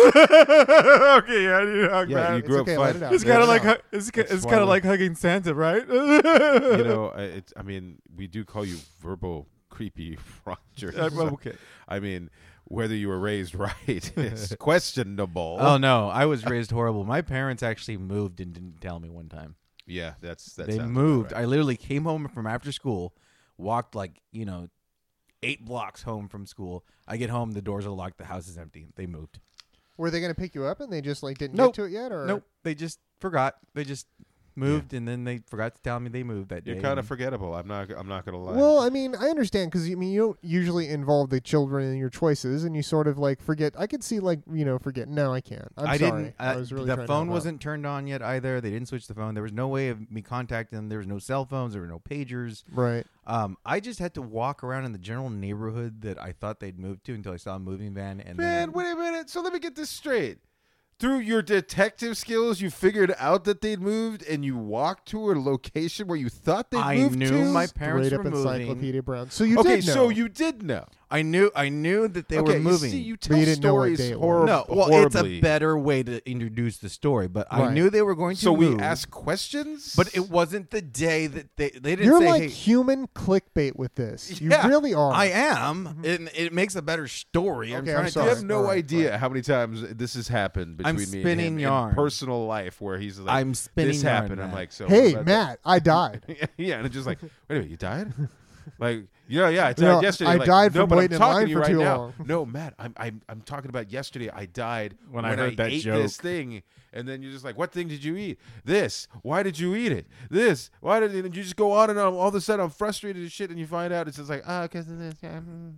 Speaker 3: okay, yeah, I need a hug,
Speaker 2: Yeah,
Speaker 3: man.
Speaker 2: you
Speaker 1: It's
Speaker 2: grew
Speaker 1: okay,
Speaker 2: up
Speaker 1: let
Speaker 2: fine.
Speaker 1: it out.
Speaker 3: It's
Speaker 1: Let
Speaker 3: kind
Speaker 1: it
Speaker 3: of like
Speaker 1: out.
Speaker 3: hu- it's
Speaker 2: That's
Speaker 3: it's
Speaker 2: why
Speaker 3: kind of
Speaker 2: we-
Speaker 3: like hugging Santa, right?
Speaker 2: you know, I- it's. I mean, we do call you verbal creepy Roger.
Speaker 3: I'm
Speaker 2: So,
Speaker 3: okay.
Speaker 2: I mean, whether you were raised right is questionable.
Speaker 3: Oh no, I was raised horrible. My parents actually moved and didn't tell me one time.
Speaker 2: yeah, that's that
Speaker 3: They
Speaker 2: sounds about
Speaker 3: moved.
Speaker 2: right.
Speaker 3: I literally came home from after school, walked like you know, eight blocks home from school. I get home, the doors are locked, the house is empty. They moved.
Speaker 1: Were they going to pick you up and they just like didn't
Speaker 3: Nope.
Speaker 1: get to it yet, or
Speaker 3: Nope, they just forgot. They just moved, and then they forgot to tell me they moved that day.
Speaker 2: You're kind of
Speaker 3: and-
Speaker 2: forgettable. I'm not. I'm not gonna lie.
Speaker 1: Well, I mean, I understand because I mean, you don't usually involve the children in your choices, and you sort of like forget. I could see like you know forget. No, I can't. I'm
Speaker 3: I
Speaker 1: sorry.
Speaker 3: didn't.
Speaker 1: I
Speaker 3: Uh,
Speaker 1: was really
Speaker 3: the
Speaker 1: trying to
Speaker 3: phone
Speaker 1: help out.
Speaker 3: wasn't turned on yet either. They didn't switch the phone. There was no way of me contacting them. There was no cell phones. There were no pagers.
Speaker 1: right.
Speaker 3: Um, I just had to walk around in the general neighborhood that I thought they'd moved to until I saw a moving van. And
Speaker 2: man,
Speaker 3: then,
Speaker 2: wait a minute. So let me get this straight. Through your detective skills, you figured out that they'd moved, and you walked to a location where you thought they'd
Speaker 3: I
Speaker 2: moved
Speaker 3: knew
Speaker 2: to.
Speaker 3: my parents
Speaker 1: Straight up
Speaker 3: were moving.
Speaker 1: Encyclopedia Brown. So you
Speaker 2: okay,
Speaker 1: did know.
Speaker 2: so you did know.
Speaker 3: I knew. I knew that they
Speaker 2: okay,
Speaker 3: were moving.
Speaker 2: You, see, you
Speaker 1: But
Speaker 2: tell
Speaker 1: you didn't know what
Speaker 2: stories
Speaker 1: day it was.
Speaker 2: horrib-
Speaker 3: no, well,
Speaker 2: horribly.
Speaker 3: it's a better way to introduce the story. But I
Speaker 1: Right.
Speaker 3: knew they were going to
Speaker 2: So
Speaker 3: move.
Speaker 2: we asked questions,
Speaker 3: but it wasn't the day that they they didn't
Speaker 1: You're
Speaker 3: say.
Speaker 1: like
Speaker 3: hey,
Speaker 1: human clickbait with this.
Speaker 2: Yeah,
Speaker 1: you really are.
Speaker 3: I am. It, it makes a better story. I'm
Speaker 1: Okay,
Speaker 3: trying
Speaker 1: I'm
Speaker 3: to
Speaker 2: you
Speaker 3: tell
Speaker 2: have
Speaker 1: sorry.
Speaker 2: no
Speaker 1: All right,
Speaker 2: idea
Speaker 1: right.
Speaker 2: how many times this has happened between
Speaker 3: I'm
Speaker 2: me and
Speaker 3: spinning
Speaker 2: him
Speaker 3: yarn.
Speaker 2: in personal life, where he's like,
Speaker 3: I'm spinning
Speaker 2: this
Speaker 3: yarn,
Speaker 2: happened. I'm
Speaker 3: Matt.
Speaker 2: like, so
Speaker 1: Hey,
Speaker 2: what about
Speaker 1: Matt, I died.
Speaker 2: that? yeah, and it's just like, wait a minute, you died? Like, yeah, yeah, I died
Speaker 1: No,
Speaker 2: yesterday.
Speaker 1: I
Speaker 2: Like,
Speaker 1: died
Speaker 2: no,
Speaker 1: from
Speaker 2: but
Speaker 1: waiting
Speaker 2: I'm
Speaker 1: in
Speaker 2: talking
Speaker 1: line
Speaker 2: to you
Speaker 1: for
Speaker 2: right
Speaker 1: too
Speaker 2: now.
Speaker 1: long.
Speaker 2: No, Matt, I'm I'm I'm talking about yesterday. I died
Speaker 3: When I heard that
Speaker 2: ate
Speaker 3: joke.
Speaker 2: this thing, and then you're just like, what thing did you eat? This. Why did you eat it? This. Why did? And you just go on and on. All of a sudden, I'm frustrated as shit, and you find out it's just like, ah, because of this. Yeah.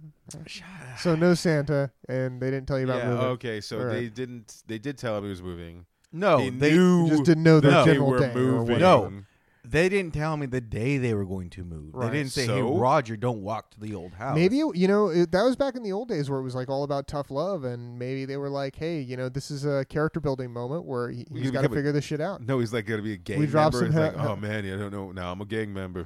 Speaker 1: So no Santa, and they didn't tell you about
Speaker 2: Yeah,
Speaker 1: moving.
Speaker 2: okay, so
Speaker 1: All right.
Speaker 2: they didn't. They did tell him he was moving.
Speaker 3: No,
Speaker 2: They
Speaker 3: they
Speaker 2: knew
Speaker 1: You just didn't know the
Speaker 3: No.
Speaker 2: they
Speaker 1: general
Speaker 2: were
Speaker 1: day or
Speaker 2: moving.
Speaker 1: whatever.
Speaker 3: No. They didn't tell me the day they were going to move.
Speaker 1: Right.
Speaker 3: They didn't say, "Hey,
Speaker 2: So?
Speaker 3: Roger, don't walk to the old house."
Speaker 1: Maybe you know it, that was back in the old days where it was like all about tough love, and maybe they were like, "Hey, you know, this is a character building moment where he,
Speaker 2: We
Speaker 1: he's
Speaker 2: can
Speaker 1: got to
Speaker 2: become a-
Speaker 1: figure this shit out."
Speaker 2: No, he's like going to be a gang
Speaker 1: We dropped
Speaker 2: member.
Speaker 1: some
Speaker 2: He's like,
Speaker 1: ha-
Speaker 2: oh man, yeah, I don't know. Now I'm a gang member.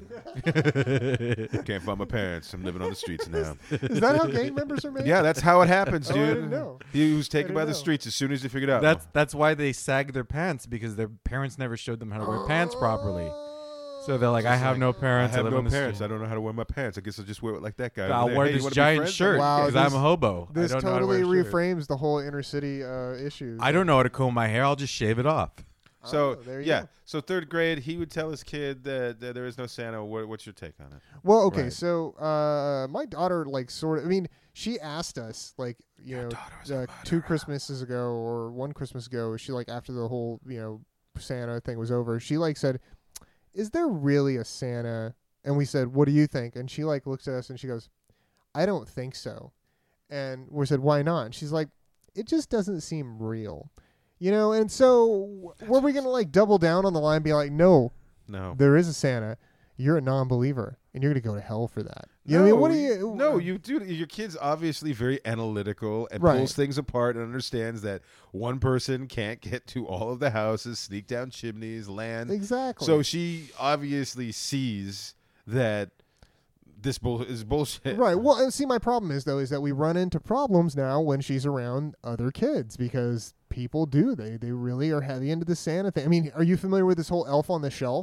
Speaker 2: Can't find my parents. I'm living on the streets now.
Speaker 1: Is that how gang members are made?
Speaker 2: Yeah, that's how it happens,
Speaker 1: Oh,
Speaker 2: dude.
Speaker 1: I didn't know.
Speaker 2: He was taken
Speaker 1: didn't
Speaker 2: by the
Speaker 1: know.
Speaker 2: streets as soon as he figured out.
Speaker 3: That's that's why they sag their pants because their parents never showed them how to wear pants properly. So they're like, "I have no
Speaker 2: I
Speaker 3: parents.
Speaker 2: have
Speaker 3: live
Speaker 2: no
Speaker 3: on the
Speaker 2: parents.
Speaker 3: street.
Speaker 2: I don't know how to wear my pants. I guess I'll just wear it like that guy.
Speaker 3: I'll
Speaker 2: over there.
Speaker 3: wear
Speaker 2: Hey, you
Speaker 3: this
Speaker 2: wanna be
Speaker 3: giant
Speaker 2: friends?
Speaker 3: shirt
Speaker 1: Wow,
Speaker 3: because
Speaker 1: this-
Speaker 3: I'm a hobo.
Speaker 1: This
Speaker 3: I don't know how to
Speaker 1: totally
Speaker 3: wear a shirt.
Speaker 1: reframes the whole inner city uh, issues.
Speaker 3: I don't know how to comb my hair. I'll just shave it off.
Speaker 2: So
Speaker 1: Oh, there you
Speaker 2: yeah,
Speaker 1: go.
Speaker 2: so third grade, he would tell his kid that, that there is no Santa. What, what's your take on it?
Speaker 1: Well, okay,
Speaker 2: Right.
Speaker 1: so uh, my daughter, like, sort of. I mean, she asked us, like, you know, uh, two Christmases ago or one Christmas ago. She like after the whole, you know, Santa thing was over. She like said, "Is there really a Santa?" And we said, "What do you think?" And she like looks at us and she goes, "I don't think so." And we said, "Why not?" And she's like, "It just doesn't seem real." You know, and so were we gonna like double down on the line, and be like, "No,
Speaker 2: No.
Speaker 1: there is a Santa. You're a non-believer, and you're gonna go to hell for that." You know what I mean? What do you?
Speaker 2: No, you do. Your kid's obviously very analytical and
Speaker 1: Right.
Speaker 2: pulls things apart and understands that one person can't get to all of the houses, sneak down chimneys, land.
Speaker 1: exactly.
Speaker 2: So she obviously sees that this bull is bullshit.
Speaker 1: right. Well, and see, my problem is though is that we run into problems now when she's around other kids because people do they they really are heavy into the Santa thing. I mean, are you familiar with this whole Elf on the Shelf?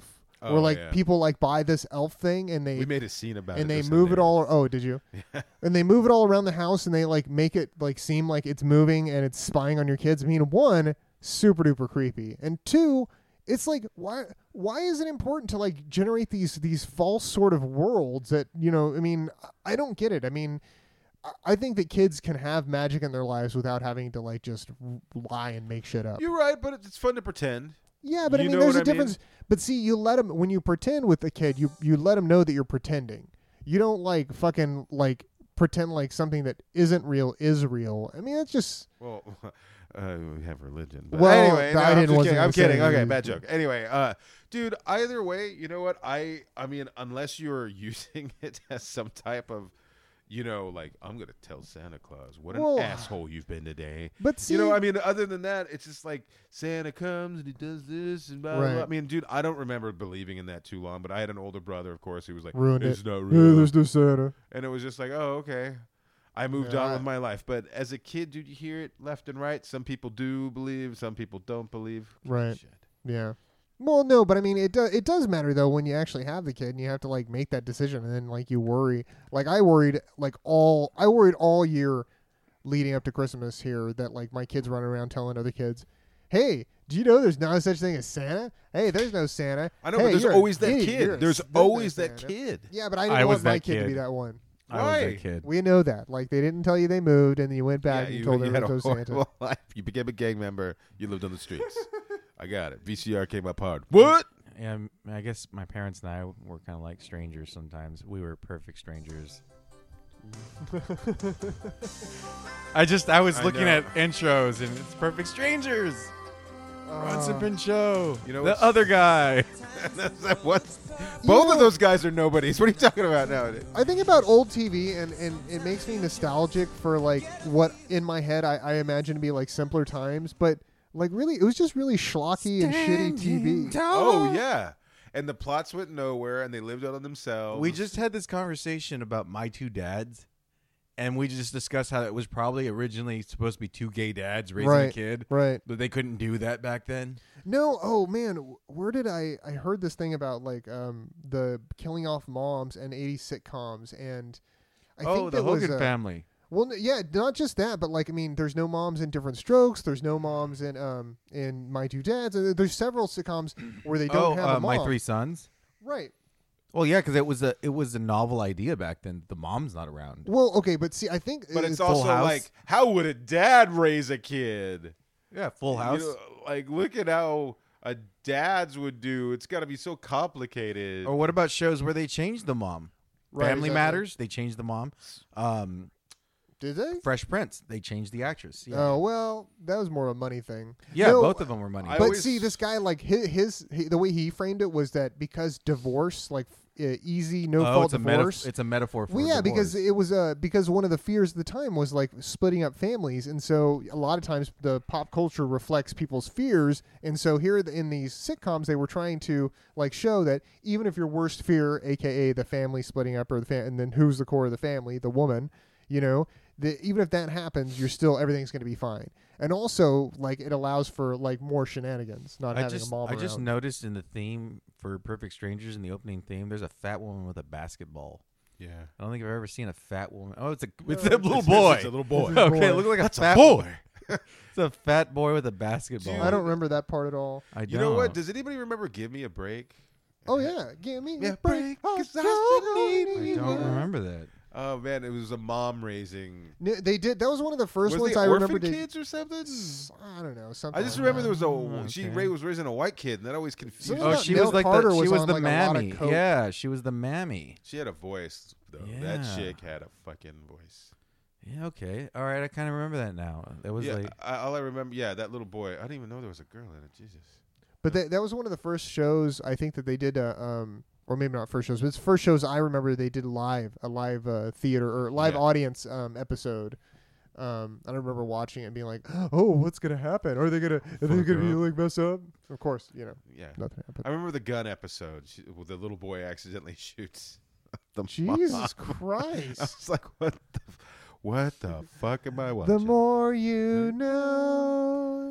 Speaker 2: Oh,
Speaker 1: where like
Speaker 2: yeah.
Speaker 1: people like buy this elf thing and they
Speaker 2: We made a scene about it.
Speaker 1: and they
Speaker 2: this
Speaker 1: move it
Speaker 2: Sunday.
Speaker 1: all. Oh, did you? And they move it all around the house and they like make it like seem like it's moving and it's spying on your kids. I mean, one, super duper creepy, and two, it's like why why is it important to like generate these these false sort of worlds that you know? I mean, I don't get it. I mean. I think that kids can have magic in their lives without having to like just lie and make shit up.
Speaker 2: You're right, but it's fun to pretend.
Speaker 1: Yeah, but I
Speaker 2: You
Speaker 1: mean,
Speaker 2: know
Speaker 1: there's
Speaker 2: what
Speaker 1: a
Speaker 2: I mean?
Speaker 1: difference. But see, you let them when you pretend with a kid, you you let them know that you're pretending. You don't like fucking like pretend like something that isn't real is real. I mean, it's just
Speaker 2: Well, uh, we have religion. But
Speaker 1: Well,
Speaker 2: anyway, no,
Speaker 1: I
Speaker 2: I'm,
Speaker 1: didn't-
Speaker 2: just
Speaker 1: wasn't
Speaker 2: kidding.
Speaker 1: gonna
Speaker 2: I'm kidding.
Speaker 1: say-
Speaker 2: Okay, bad joke. Anyway, uh, dude, either way, you know what? I I mean, unless you're using it as some type of, you know, like I'm gonna tell Santa Claus what an
Speaker 1: Well,
Speaker 2: asshole you've been today.
Speaker 1: But see,
Speaker 2: You know, I mean, other than that, it's just like Santa comes and he does this and blah, blah,
Speaker 1: Right.
Speaker 2: blah. I mean, dude, I don't remember believing in that too long, but I had an older brother, of course, who was like,
Speaker 1: ruined
Speaker 2: it's
Speaker 1: it.
Speaker 2: not
Speaker 1: Yeah,
Speaker 2: real.
Speaker 1: there's no Santa.
Speaker 2: And it was just like, oh, okay. I moved
Speaker 1: Yeah,
Speaker 2: on
Speaker 1: I-
Speaker 2: with my life. But as a kid, dude, you hear it left and right. Some people do believe, some people don't believe.
Speaker 1: Right.
Speaker 2: Shit.
Speaker 1: Yeah. Well, no, but I mean, it does. It does matter though when you actually have the kid and you have to like make that decision, and then like you worry. Like I worried, like all I worried all year, leading up to Christmas here, that like my kids running around telling other kids, "Hey, do you know there's not such thing as Santa? Hey, there's no Santa.
Speaker 2: I know,
Speaker 1: Hey,
Speaker 2: but there's
Speaker 1: you're an
Speaker 2: always that
Speaker 1: idiot.
Speaker 2: kid.
Speaker 1: You're a-
Speaker 2: There's
Speaker 1: there's no
Speaker 2: always that
Speaker 1: Santa."
Speaker 2: kid.
Speaker 1: Yeah, but I didn't
Speaker 3: I
Speaker 1: want
Speaker 3: was
Speaker 1: my
Speaker 3: that
Speaker 1: kid to be
Speaker 3: kid.
Speaker 1: that one.
Speaker 3: I was
Speaker 2: Why?
Speaker 3: that kid.
Speaker 1: We know that. Like they didn't tell you they moved, and then you went back
Speaker 2: Yeah,
Speaker 1: and
Speaker 2: you,
Speaker 1: told
Speaker 2: you
Speaker 1: them
Speaker 2: had
Speaker 1: there
Speaker 2: a
Speaker 1: was no Santa.
Speaker 2: horrible life. You became a gang member. You lived on the streets. I got it. V C R came up hard. What?
Speaker 3: Yeah, m- I guess my parents and I were kind of like strangers sometimes. We were perfect strangers. I just I was
Speaker 2: I
Speaker 3: looking
Speaker 2: know.
Speaker 3: at intros and it's perfect strangers. Ronson
Speaker 1: Uh,
Speaker 3: Pinchot.
Speaker 2: You know
Speaker 3: the
Speaker 2: what's-
Speaker 3: other guy.
Speaker 2: what?
Speaker 1: You
Speaker 2: Both
Speaker 1: know-
Speaker 2: of those guys are nobodies. What are you talking about nowadays?
Speaker 1: I think about old T V, and, and it makes me nostalgic for like what in my head I, I imagine to be like simpler times, but like really, it was just really schlocky and shitty T V.
Speaker 2: Oh yeah, and the plots went nowhere, and they lived out on themselves.
Speaker 3: We just had this conversation about My Two Dads, and we just discussed how it was probably originally supposed to be two gay dads raising a
Speaker 1: Right.
Speaker 3: kid,
Speaker 1: Right.
Speaker 3: but they couldn't do that back then.
Speaker 1: No, oh man, where did I I heard this thing about like um the killing off moms and eighties sitcoms, and I
Speaker 3: oh,
Speaker 1: think
Speaker 3: the
Speaker 1: that was,
Speaker 3: Hogan
Speaker 1: uh,
Speaker 3: family.
Speaker 1: Well, n- yeah, not just that, but like I mean, there's no moms in Different Strokes. There's no moms in um in My Two Dads. Uh, There's several sitcoms where they don't
Speaker 3: Oh,
Speaker 1: have
Speaker 3: uh,
Speaker 1: a mom.
Speaker 3: My Three Sons.
Speaker 1: Right.
Speaker 3: Well, yeah, because it was a it was a novel idea back then. The mom's not around.
Speaker 1: Well, okay, but see, I think
Speaker 2: But it's
Speaker 1: uh,
Speaker 2: also
Speaker 3: House.
Speaker 2: like, how would a dad raise a kid?
Speaker 3: Yeah, Full
Speaker 2: You
Speaker 3: House.
Speaker 2: know, like, look at how a dad's would do. It's got to be so complicated.
Speaker 3: Or what about shows where they changed the mom?
Speaker 1: Right,
Speaker 3: Family
Speaker 1: exactly.
Speaker 3: Matters, they changed the mom. Um,
Speaker 1: Did they?
Speaker 3: Fresh Prince, they changed the actress. Yeah,
Speaker 1: Oh well, that was more a money thing.
Speaker 3: yeah,
Speaker 1: No,
Speaker 3: both of them were money.
Speaker 2: I
Speaker 1: But
Speaker 2: always-
Speaker 1: see, this guy, like his, his he, the way he framed it was that because divorce, like uh, easy, no
Speaker 3: oh,
Speaker 1: fault
Speaker 3: it's a metaphor.
Speaker 1: divorce.
Speaker 3: It's a metaphor for
Speaker 1: Well, yeah, because
Speaker 3: divorce.
Speaker 1: it was uh because one of the fears at the time was like splitting up families, and so a lot of times the pop culture reflects people's fears, and so here in these sitcoms they were trying to like show that even if your worst fear, aka the family splitting up, or the fam- and then who's the core of the family, the woman, you know, the, even if that happens, you're still everything's going to be fine, and also like it allows for like more shenanigans, not
Speaker 3: I
Speaker 1: having
Speaker 3: just
Speaker 1: a mom
Speaker 3: I just
Speaker 1: around.
Speaker 3: noticed in the theme for Perfect Strangers in the opening theme, there's a fat woman with a basketball.
Speaker 2: yeah.
Speaker 3: I don't think I've ever seen a fat woman. Oh, it's a it's
Speaker 1: No,
Speaker 3: a little
Speaker 2: It's-
Speaker 3: boy.
Speaker 2: It's a little boy.
Speaker 1: It's a
Speaker 3: Okay, it
Speaker 1: boy.
Speaker 3: looks like a
Speaker 2: That's a
Speaker 3: fat
Speaker 2: boy.
Speaker 3: It's a fat boy with a basketball.
Speaker 1: I don't remember that part at all.
Speaker 3: I don't.
Speaker 2: You know what? Does anybody remember Give Me a Break?
Speaker 1: Oh yeah, give me
Speaker 2: Yeah,
Speaker 1: a break.
Speaker 2: break, 'cause I
Speaker 1: I
Speaker 2: still
Speaker 3: I
Speaker 1: need
Speaker 3: don't
Speaker 1: you.
Speaker 3: remember that.
Speaker 2: Oh man, it was a mom raising.
Speaker 1: N- They did. That was one of the first
Speaker 2: was
Speaker 1: ones
Speaker 2: they
Speaker 1: I
Speaker 2: orphan
Speaker 1: remember. They,
Speaker 2: kids or something?
Speaker 1: I don't know. Something
Speaker 2: I just
Speaker 1: like
Speaker 2: remember
Speaker 1: that.
Speaker 2: there was a
Speaker 3: Oh,
Speaker 2: she
Speaker 3: okay.
Speaker 2: Ray was raising a white kid, and that always confused
Speaker 1: Something
Speaker 2: me.
Speaker 3: Oh,
Speaker 1: about
Speaker 3: she
Speaker 1: Nell
Speaker 3: was like
Speaker 1: Carter
Speaker 3: the she
Speaker 1: was
Speaker 3: was
Speaker 1: on,
Speaker 3: the
Speaker 1: like, a lot of
Speaker 3: mammy.
Speaker 1: coke.
Speaker 3: Yeah, she was the mammy.
Speaker 2: She had a voice though. That
Speaker 3: Yeah.
Speaker 2: chick had a fucking voice.
Speaker 3: Yeah, okay. All right, I kind of remember that now. It was
Speaker 2: Yeah,
Speaker 3: like
Speaker 2: I, all I remember, yeah, that little boy. I didn't even know there was a girl in it. Jesus.
Speaker 1: But that that was one of the first shows I think that they did. Uh, um, or maybe not first shows, but it's first shows I remember they did live a live uh, theater or live
Speaker 2: Yeah.
Speaker 1: audience um, episode. Um, I remember watching it and being like, "Oh, what's gonna happen? Are they gonna are they
Speaker 2: Fuck
Speaker 1: gonna be
Speaker 2: up.
Speaker 1: like mess up?" Of course, you know
Speaker 2: Yeah.
Speaker 1: nothing happened.
Speaker 2: I remember the gun episode she, where the little boy accidentally shoots the mom.
Speaker 1: Jesus
Speaker 2: I
Speaker 1: Christ!
Speaker 2: was like, what the, f- what the fuck am I watching?
Speaker 1: The more you know.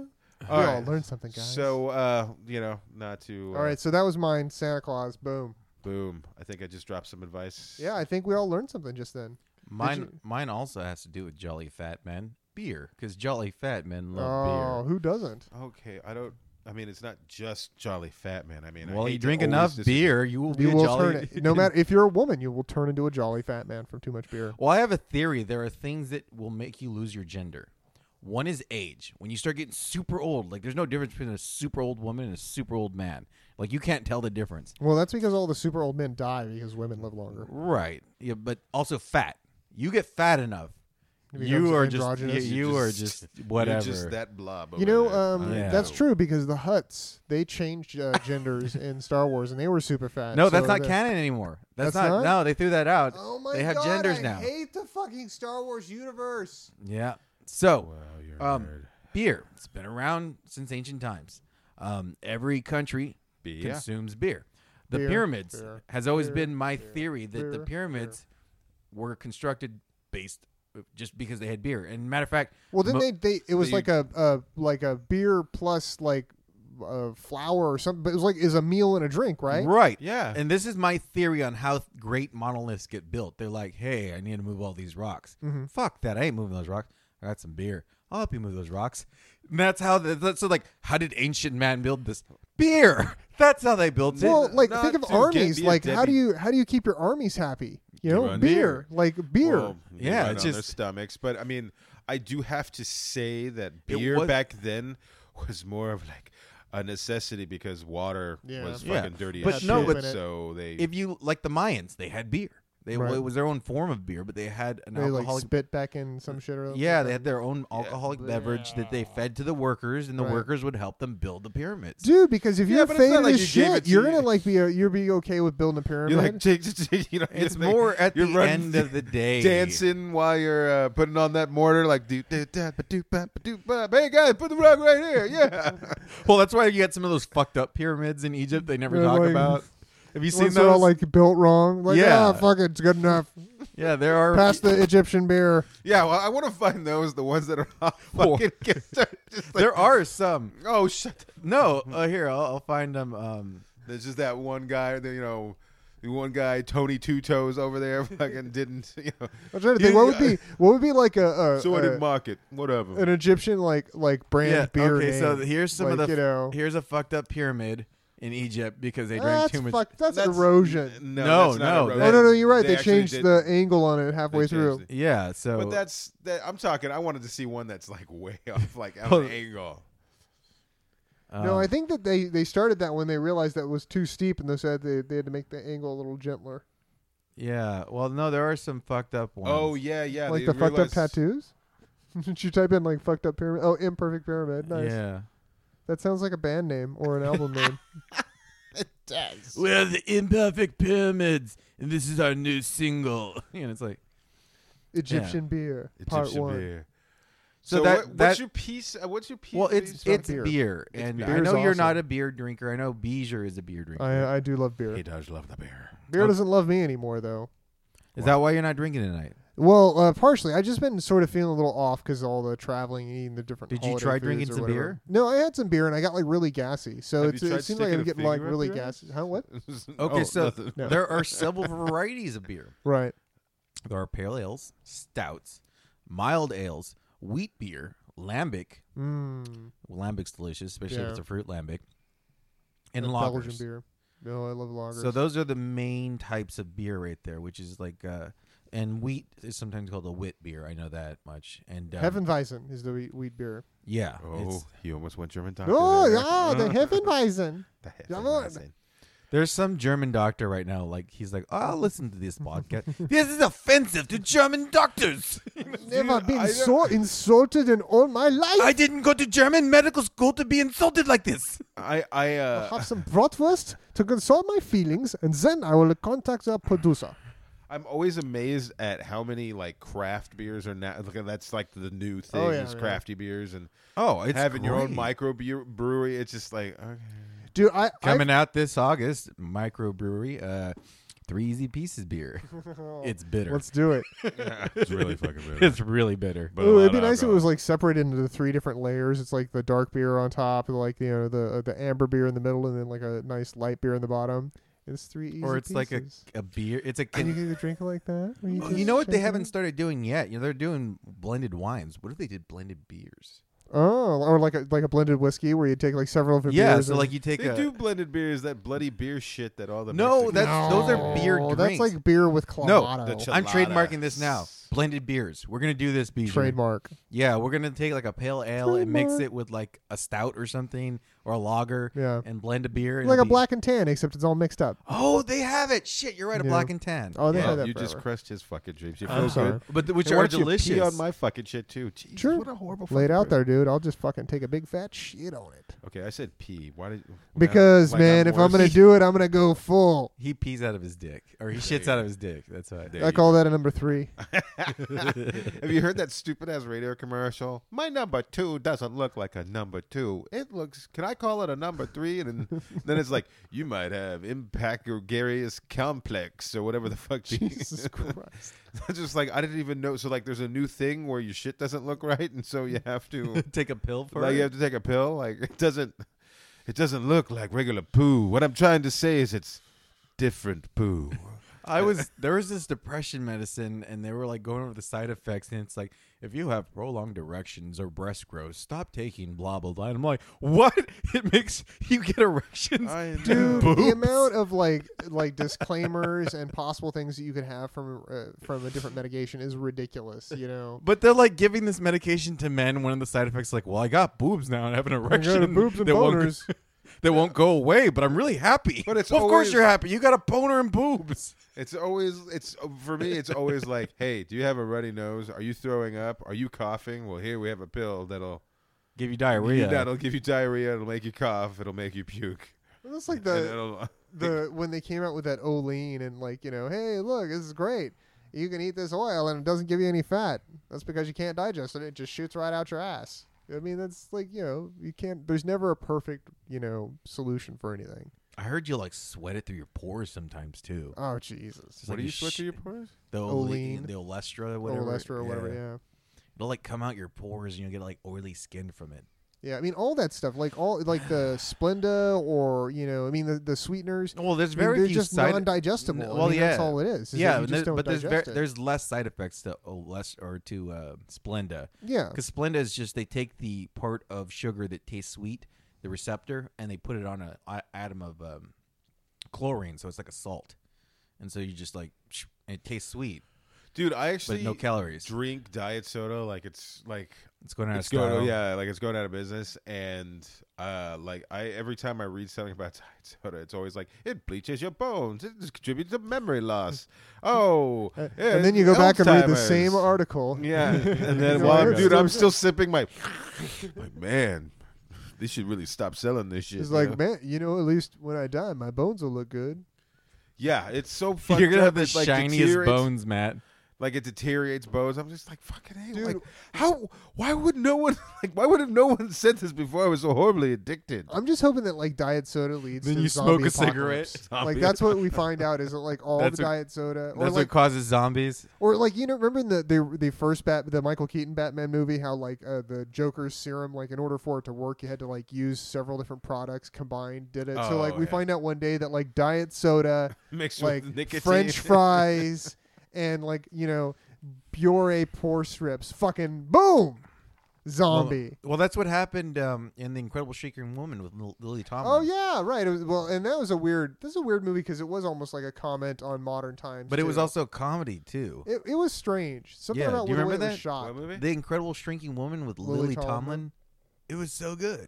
Speaker 1: We
Speaker 2: All
Speaker 1: all
Speaker 2: right.
Speaker 1: learned something, guys.
Speaker 2: So, uh, you know, not to. Uh,
Speaker 1: all right, so that was mine. Santa Claus. Boom.
Speaker 2: Boom. I think I just dropped some advice.
Speaker 1: Yeah, I think we all learned something just then.
Speaker 3: Mine,
Speaker 1: you-
Speaker 3: mine also has to do with jolly fat men. Beer, because jolly fat men love
Speaker 1: Oh, who doesn't?
Speaker 2: Okay. I don't. I mean, it's not just Jolly Fat Man. I mean,
Speaker 3: beer.
Speaker 2: I
Speaker 3: Well,
Speaker 2: hate
Speaker 3: you
Speaker 2: to
Speaker 3: drink
Speaker 2: always
Speaker 3: enough
Speaker 2: disagree.
Speaker 3: beer, you will be
Speaker 1: You
Speaker 3: a
Speaker 1: will
Speaker 3: jolly.
Speaker 1: turn it. No matter if you're a woman, you will turn into a jolly fat man from too much beer.
Speaker 3: Well, I have a theory. There are things that will make you lose your gender. One is age. When you start getting super old, like there's no difference between a super old woman and a super old man. Like you can't tell the difference.
Speaker 1: Well, that's because all the super old men die because women live longer.
Speaker 3: Right. Yeah, but also fat. You get fat enough.
Speaker 1: It
Speaker 3: You
Speaker 1: becomes
Speaker 3: are just you,
Speaker 1: androgynous.
Speaker 3: you
Speaker 2: You're
Speaker 3: are
Speaker 2: just-
Speaker 3: just whatever.
Speaker 2: You're just that blob.
Speaker 1: You
Speaker 2: over
Speaker 1: know,
Speaker 2: there.
Speaker 1: um,
Speaker 3: Yeah.
Speaker 1: that's true because the Hutts they changed uh, genders in Star Wars and they were super fat.
Speaker 3: no,
Speaker 1: so
Speaker 3: that's not
Speaker 1: the-
Speaker 3: canon anymore. That's,
Speaker 1: That's
Speaker 3: not,
Speaker 1: not?
Speaker 3: No, they threw that out.
Speaker 1: Oh my
Speaker 3: they have
Speaker 1: god!
Speaker 3: genders
Speaker 1: I
Speaker 3: now.
Speaker 1: hate the fucking Star Wars universe.
Speaker 3: Yeah. So,
Speaker 2: Wow, you're a
Speaker 3: um,
Speaker 2: nerd.
Speaker 3: beer. It's been around since ancient times. Um, every country
Speaker 2: Beer.
Speaker 3: consumes beer. The
Speaker 1: Beer,
Speaker 3: pyramids
Speaker 1: beer,
Speaker 3: has always
Speaker 1: beer,
Speaker 3: been my
Speaker 1: beer,
Speaker 3: theory that the
Speaker 1: beer,
Speaker 3: pyramids were constructed based just because they had beer. And matter of fact,
Speaker 1: Well, didn't
Speaker 3: mo-
Speaker 1: they? They it was
Speaker 2: They-
Speaker 1: like a, a like a beer plus like uh, flour or something. But it was like is a meal and a drink, right?
Speaker 3: Right.
Speaker 2: Yeah.
Speaker 3: And this is my theory on how great monoliths get built. They're like, hey, I need to move all these rocks.
Speaker 1: Mhm.
Speaker 3: Fuck that. I ain't moving those rocks. I got some beer. I'll help you move those rocks. And that's how, the, that's so like, how did ancient man build this? Beer. That's how they built it.
Speaker 1: Well, like
Speaker 2: not
Speaker 1: think of
Speaker 2: to get
Speaker 1: armies.
Speaker 2: me a
Speaker 1: Like how do
Speaker 2: Debbie-
Speaker 1: you how do you keep your armies happy? You
Speaker 2: Give
Speaker 1: know,
Speaker 2: on
Speaker 1: beer.
Speaker 2: beer.
Speaker 1: Like beer.
Speaker 2: Well, you
Speaker 3: Yeah,
Speaker 2: ride
Speaker 3: it's
Speaker 2: on their
Speaker 3: just-
Speaker 2: stomachs. But I mean, I do have to say that
Speaker 3: It
Speaker 2: beer
Speaker 3: was-
Speaker 2: back then was more of like a necessity because water
Speaker 1: Yeah.
Speaker 2: was
Speaker 3: Yeah.
Speaker 2: fucking dirty
Speaker 3: But
Speaker 2: as
Speaker 3: no,
Speaker 2: shit.
Speaker 1: but-
Speaker 2: so they
Speaker 3: if you, like the Mayans, they had beer. They,
Speaker 1: Right.
Speaker 3: It was their own form of beer, but they had an
Speaker 1: they like
Speaker 3: alcoholic
Speaker 1: spit back in some shit or
Speaker 3: Yeah,
Speaker 1: something.
Speaker 3: they had their own alcoholic beverage that they fed to the workers, and the
Speaker 1: Right.
Speaker 3: workers would help them build the pyramids.
Speaker 1: Dude, because if
Speaker 2: Yeah,
Speaker 1: you're
Speaker 2: but it's not
Speaker 1: faded
Speaker 2: like
Speaker 1: as
Speaker 2: you gave
Speaker 1: shit,
Speaker 2: it to
Speaker 1: you're
Speaker 2: you.
Speaker 1: gonna like be a, you're be okay with building a pyramid.
Speaker 2: you're like, you know,
Speaker 3: It's
Speaker 2: you're like-
Speaker 3: more at
Speaker 2: you're
Speaker 3: the
Speaker 2: running-
Speaker 3: end of the day.
Speaker 2: dancing while you're uh, putting on that mortar, like do do da ba do ba ba do ba. Hey guys, put the rock right here. Yeah.
Speaker 3: Well, that's why you get some of those fucked up pyramids in Egypt they never
Speaker 1: Yeah,
Speaker 3: talk
Speaker 1: like-
Speaker 3: about. Have you seen
Speaker 1: Ones that are
Speaker 3: those?
Speaker 1: all like built wrong. Like,
Speaker 3: Yeah.
Speaker 1: ah, fuck it, it's good enough.
Speaker 3: yeah, there are.
Speaker 1: Pass the Egyptian beer.
Speaker 2: Yeah. Well, I want to find those, the ones that are all
Speaker 3: Well,
Speaker 2: fucking. just like,
Speaker 3: there are some.
Speaker 2: Oh shut.
Speaker 3: No, uh, here I'll, I'll find them. Um,
Speaker 2: There's just that one guy. that, You know. The one guy, Tony Two Toes over there, fucking didn't. You know.
Speaker 1: I'm trying to
Speaker 2: You-
Speaker 1: think. What would be what would be like a, a,
Speaker 2: So I
Speaker 1: a
Speaker 2: didn't mock it. Whatever.
Speaker 1: an Egyptian like like brand
Speaker 3: yeah.
Speaker 1: beer
Speaker 3: Okay, so
Speaker 1: name?
Speaker 3: here's some
Speaker 1: like,
Speaker 3: of the.
Speaker 1: you know.
Speaker 3: Here's a fucked up pyramid in Egypt because they drank
Speaker 1: That's
Speaker 3: too much.
Speaker 1: fuck, that's,
Speaker 2: That's-
Speaker 1: erosion.
Speaker 2: No,
Speaker 3: No,
Speaker 2: that's not
Speaker 3: no,
Speaker 2: erosion.
Speaker 3: that-
Speaker 1: Oh no, no, you're right. They,
Speaker 2: actually
Speaker 1: changed
Speaker 2: did-
Speaker 1: the angle on it halfway
Speaker 2: they
Speaker 1: through.
Speaker 2: changed it.
Speaker 3: Yeah. So.
Speaker 2: But that's that. I'm talking. I wanted to see one that's like way off, like at
Speaker 3: Well,
Speaker 2: an angle.
Speaker 1: No,
Speaker 3: um,
Speaker 1: I think that they, they started that when they realized that was too steep, and they said they they had to make the angle a little gentler.
Speaker 3: Yeah. Well, no, there are some fucked up ones.
Speaker 2: Oh yeah, yeah.
Speaker 1: like
Speaker 2: they
Speaker 1: the fucked up
Speaker 2: realized-
Speaker 1: tattoos. Did you type in like fucked up pyramid? Oh, imperfect pyramid. Nice.
Speaker 3: Yeah.
Speaker 1: That sounds like a band name or an album name.
Speaker 3: We're the imperfect pyramids, and this is our new single. You know, it's like
Speaker 1: Egyptian beer, part
Speaker 2: Egyptian
Speaker 1: one.
Speaker 2: beer.
Speaker 3: So
Speaker 2: So,
Speaker 3: that-
Speaker 2: what, what's
Speaker 3: that-
Speaker 2: your piece? Uh, what's your piece?
Speaker 3: well, it's
Speaker 1: not
Speaker 3: it's beer,
Speaker 1: beer.
Speaker 2: It's
Speaker 3: and
Speaker 2: beer.
Speaker 3: I
Speaker 1: Beer's
Speaker 3: know you're
Speaker 1: awesome.
Speaker 3: not a beer drinker. I know Beezer is a beer drinker.
Speaker 1: I I do love beer.
Speaker 2: He does love the beer.
Speaker 1: Beer
Speaker 3: Oh.
Speaker 1: doesn't love me anymore though.
Speaker 3: Is that why you're not drinking tonight?
Speaker 1: Well, uh, partially. I just been sort of feeling a little off because all the traveling, and eating the different.
Speaker 3: Did you
Speaker 1: holiday
Speaker 3: try
Speaker 1: foods
Speaker 3: drinking
Speaker 1: or
Speaker 3: some
Speaker 1: whatever.
Speaker 3: beer?
Speaker 1: No, I had some beer and I got like really gassy. So
Speaker 2: Have
Speaker 1: it's,
Speaker 2: you
Speaker 1: it
Speaker 2: tried
Speaker 1: seems like I'm
Speaker 2: sticking a
Speaker 1: getting like
Speaker 2: finger up
Speaker 1: really
Speaker 2: your ass?
Speaker 1: gassy. Huh? What?
Speaker 3: Okay,
Speaker 2: Oh,
Speaker 3: so
Speaker 2: nothing.
Speaker 1: No.
Speaker 3: there are several varieties of beer.
Speaker 1: Right.
Speaker 3: There are pale ales, stouts, mild ales, wheat beer, lambic.
Speaker 1: Mm.
Speaker 3: Lambic's delicious, especially if
Speaker 1: Yeah.
Speaker 3: it's a fruit lambic, and
Speaker 1: Like Belgian
Speaker 3: lagers.
Speaker 1: beer. No, I love lagers.
Speaker 3: So those are the main types of beer right there, which is like, uh, and wheat is sometimes called a wit beer. I know that much. And um,
Speaker 1: Hefeweizen is the wheat, wheat beer.
Speaker 3: yeah,
Speaker 2: Oh,
Speaker 3: it's-
Speaker 2: you almost went German doctor.
Speaker 1: Oh,
Speaker 2: there.
Speaker 1: yeah, the Hefeweizen.
Speaker 2: The
Speaker 1: Jawohl.
Speaker 2: Hefeweizen.
Speaker 3: there's some German doctor right now. Like he's like, oh, I'll listen to this podcast. This is offensive to German doctors.
Speaker 1: Never been
Speaker 2: I
Speaker 1: so insulted in all my life.
Speaker 3: I didn't go to German medical school to be insulted like this.
Speaker 2: I I uh,
Speaker 1: have some bratwurst to console my feelings, and then I will contact the producer.
Speaker 2: I'm always amazed at how many like craft beers are now. Look, that's like the new thing
Speaker 1: Oh, yeah,
Speaker 2: is
Speaker 1: yeah.
Speaker 2: crafty beers and
Speaker 3: Oh, it's
Speaker 2: having your own
Speaker 3: great.
Speaker 2: micro beer brewery. It's just like okay.
Speaker 1: Dude, I I
Speaker 3: Coming out this August, microbrewery. Uh, Three Easy Pieces beer. It's bitter.
Speaker 1: Let's do it.
Speaker 2: Yeah, it's really fucking bitter.
Speaker 3: It's really bitter.
Speaker 2: But a
Speaker 1: Ooh,
Speaker 2: lot
Speaker 1: it'd be
Speaker 2: of
Speaker 1: nice if it
Speaker 2: alcohol.
Speaker 1: was like separated into three different layers. It's like the dark beer on top, and like you know the uh, the amber beer in the middle, and then like a nice light beer in the bottom. It's three easy
Speaker 3: Or it's like a,
Speaker 1: pieces.
Speaker 3: a beer. It's a.
Speaker 1: Can you
Speaker 3: Can,
Speaker 1: get a drink like that? Or
Speaker 3: you,
Speaker 1: just
Speaker 3: know what they
Speaker 1: shake it
Speaker 3: haven't
Speaker 1: up?
Speaker 3: started doing yet? You know, they're doing blended wines. What if they did blended beers?
Speaker 1: Oh, or like a like a blended whiskey where you take like several different
Speaker 3: Yeah,
Speaker 1: beers.
Speaker 3: so
Speaker 1: and-
Speaker 3: like you take
Speaker 2: They
Speaker 3: a.
Speaker 2: do blended beers, that bloody beer shit that all the
Speaker 3: No,
Speaker 2: Mexicans-
Speaker 3: that's- those are beer
Speaker 1: No,
Speaker 3: drinks.
Speaker 1: That's like beer with
Speaker 3: No,
Speaker 1: clamato.
Speaker 2: the ch-
Speaker 3: I'm
Speaker 2: Chelada.
Speaker 3: trademarking this now. Blended beers. We're gonna do this, Bijou.
Speaker 1: Trademark.
Speaker 3: Yeah, we're gonna take like a pale ale and mix
Speaker 1: Trademark.
Speaker 3: it with like a stout or something or a lager.
Speaker 1: Yeah.
Speaker 3: And blend a beer. and
Speaker 1: Like a
Speaker 3: it'll be-
Speaker 1: black and tan, except it's all mixed up.
Speaker 3: Oh, they have it. Shit, you're right. A
Speaker 1: Yeah.
Speaker 3: black and tan.
Speaker 1: Oh, they
Speaker 2: Yeah,
Speaker 1: had that
Speaker 2: you just
Speaker 1: forever.
Speaker 2: crushed his fucking dreams. You
Speaker 1: I'm
Speaker 2: feel
Speaker 1: sorry.
Speaker 2: good?
Speaker 3: But the, which
Speaker 2: Hey, why
Speaker 3: are
Speaker 2: don't you
Speaker 3: delicious.
Speaker 2: pee on my fucking shit too. Jeez,
Speaker 1: Sure.
Speaker 2: what a horrible.
Speaker 1: Lay it
Speaker 2: fucking
Speaker 1: out there,
Speaker 2: person.
Speaker 1: dude. I'll just fucking take a big fat shit on it.
Speaker 2: Okay, I said pee. Why did?
Speaker 1: Because
Speaker 2: like
Speaker 1: man,
Speaker 2: I'm
Speaker 1: if I'm gonna
Speaker 2: worse?
Speaker 1: do it, I'm gonna go full.
Speaker 3: He pees out of his dick, or he shits out of his dick. That's why.
Speaker 2: There
Speaker 1: I
Speaker 2: you
Speaker 1: call
Speaker 2: go.
Speaker 1: that a number three.
Speaker 2: Have you heard that stupid ass radio commercial? My number two doesn't look like a number two. It looks. Can I call it a number three? And then, then it's like you might have impact gregarious complex or whatever the fuck. the-
Speaker 1: Jesus Christ.
Speaker 2: It's just like I didn't even know. So like, there's a new thing where your shit doesn't look right, and so you have to
Speaker 3: Take a pill for
Speaker 2: like
Speaker 3: it.
Speaker 2: you have to take a pill. Like it doesn't. It doesn't look like regular poo. What I'm trying to say is it's different poo.
Speaker 3: I was there was this depression medicine, and they were like going over the side effects, and it's like if you have prolonged erections or breast growth, stop taking blah blah blah. And I'm like, what? It makes you get erections,
Speaker 2: I
Speaker 1: Dude,
Speaker 3: Boobs.
Speaker 1: the amount of like like disclaimers and possible things that you could have from uh, from a different medication is ridiculous. You know,
Speaker 3: But they're like giving this medication to men. One of the side effects, is like, well, I got boobs now and I have an erection.
Speaker 1: boobs and
Speaker 3: that won't go-
Speaker 1: boners.
Speaker 3: that won't go away, but I'm really happy.
Speaker 2: But it's
Speaker 3: well, of
Speaker 2: always-
Speaker 3: course you're happy. You got a boner and boobs.
Speaker 2: It's always it's for me. It's always like, hey, do you have a runny nose? Are you throwing up? Are you coughing? Well, here we have a pill that'll
Speaker 3: Give you diarrhea.
Speaker 2: that'll give you diarrhea. It'll make you cough. It'll make you puke.
Speaker 1: It's like
Speaker 2: And
Speaker 1: the
Speaker 2: it'll-
Speaker 1: the when they came out with that Olean and like you know, hey, look, this is great. You can eat this oil and it doesn't give you any fat. That's because you can't digest it. It just shoots right out your ass. I mean, that's like you know, you can't. There's never a perfect you know solution for anything.
Speaker 3: I heard you like sweat it through your pores sometimes too.
Speaker 1: Oh Jesus,
Speaker 3: It's
Speaker 2: what
Speaker 3: like
Speaker 2: do you
Speaker 3: you
Speaker 2: sweat
Speaker 3: sh-
Speaker 2: through your pores?
Speaker 3: The
Speaker 1: Olean.
Speaker 3: Olean, the Olestra,
Speaker 1: or
Speaker 3: whatever.
Speaker 1: Lester or whatever. Yeah.
Speaker 3: It'll like come out your pores and you'll get like oily skin from it.
Speaker 1: Yeah, I mean all that stuff, like all like the Splenda, or you know, I mean the, the sweeteners.
Speaker 3: Well, there's
Speaker 1: I mean,
Speaker 3: very
Speaker 1: they're
Speaker 3: few
Speaker 1: just
Speaker 3: side.
Speaker 1: non-digestible.
Speaker 3: N-
Speaker 1: I
Speaker 3: well,
Speaker 1: mean,
Speaker 3: yeah.
Speaker 1: that's all it is. is that
Speaker 3: yeah,
Speaker 1: you just
Speaker 3: there's-
Speaker 1: don't
Speaker 3: but there's
Speaker 1: digest
Speaker 3: ver-
Speaker 1: it.
Speaker 3: there's less side effects to Oles or to uh, Splenda.
Speaker 1: yeah,
Speaker 3: Because Splenda is just they take the part of sugar that tastes sweet, the receptor, and they put it on a, a atom of um, chlorine, so it's like a salt, and so you just like and it tastes sweet,
Speaker 2: Dude, I
Speaker 3: but
Speaker 2: actually
Speaker 3: no calories.
Speaker 2: drink diet soda like it's like
Speaker 3: It's going out of
Speaker 2: it's going
Speaker 3: style.
Speaker 2: yeah like it's going out of business. And uh like I every time I read something about diet soda, it's always like it bleaches your bones. It contributes to memory loss. Oh,
Speaker 1: Uh,
Speaker 2: yeah,
Speaker 1: and then you go back and read the
Speaker 2: Alzheimer's.
Speaker 1: same article.
Speaker 2: Yeah, and then
Speaker 1: You're
Speaker 2: while
Speaker 1: like,
Speaker 2: dude,
Speaker 1: "It's
Speaker 2: I'm
Speaker 1: still
Speaker 2: still sipping my. Like man, they should really stop selling this shit.
Speaker 1: It's
Speaker 2: you
Speaker 1: like,
Speaker 2: know?
Speaker 1: man, you know, at least when I die, my bones will look good.
Speaker 2: Yeah, it's so fucked
Speaker 3: You're gonna
Speaker 2: up.
Speaker 3: have the
Speaker 2: It, like,
Speaker 3: shiniest
Speaker 2: deteriorates-
Speaker 3: bones, Matt.
Speaker 2: Like it deteriorates bones. I'm just like fucking hey,
Speaker 1: Dude.
Speaker 2: like how? Why would no one like? Why would have no one said this before? I was so horribly addicted.
Speaker 1: I'm just hoping that like diet soda leads
Speaker 3: Then
Speaker 1: to
Speaker 3: you
Speaker 1: zombie
Speaker 3: smoke a cigarette.
Speaker 1: apocalypse.
Speaker 2: Zombie
Speaker 1: Like that's what we find out is that like all
Speaker 3: That's
Speaker 1: the
Speaker 3: what-
Speaker 1: diet soda, or
Speaker 3: That's
Speaker 1: like
Speaker 3: what causes zombies.
Speaker 1: Or like you know, remember in the the the first bat the Michael Keaton Batman movie, how like uh, the Joker's serum, like in order for it to work, you had to like use several different products combined. Did it? so
Speaker 2: Oh,
Speaker 1: like we
Speaker 2: yeah.
Speaker 1: find out one day that like diet soda,
Speaker 2: Mixed
Speaker 1: like
Speaker 2: with nicotine.
Speaker 1: French fries, and like you know, Biore pore strips, fucking boom, zombie.
Speaker 3: Well, well, that's what happened um, in the Incredible Shrinking Woman with Lil- Lily Tomlin.
Speaker 1: Oh yeah, right. It was, well, and that was a weird. This is a weird movie because it was almost like a comment on modern times.
Speaker 3: but it was
Speaker 1: too.
Speaker 3: also a comedy too.
Speaker 1: It, it was strange. Something
Speaker 3: Yeah,
Speaker 1: about
Speaker 3: do you
Speaker 1: the way
Speaker 3: remember
Speaker 1: it was
Speaker 3: that?
Speaker 1: shot.
Speaker 2: What movie?
Speaker 3: The Incredible Shrinking Woman with
Speaker 1: Lily
Speaker 3: Lily,
Speaker 1: Tomlin.
Speaker 3: Tomlin. It was so good.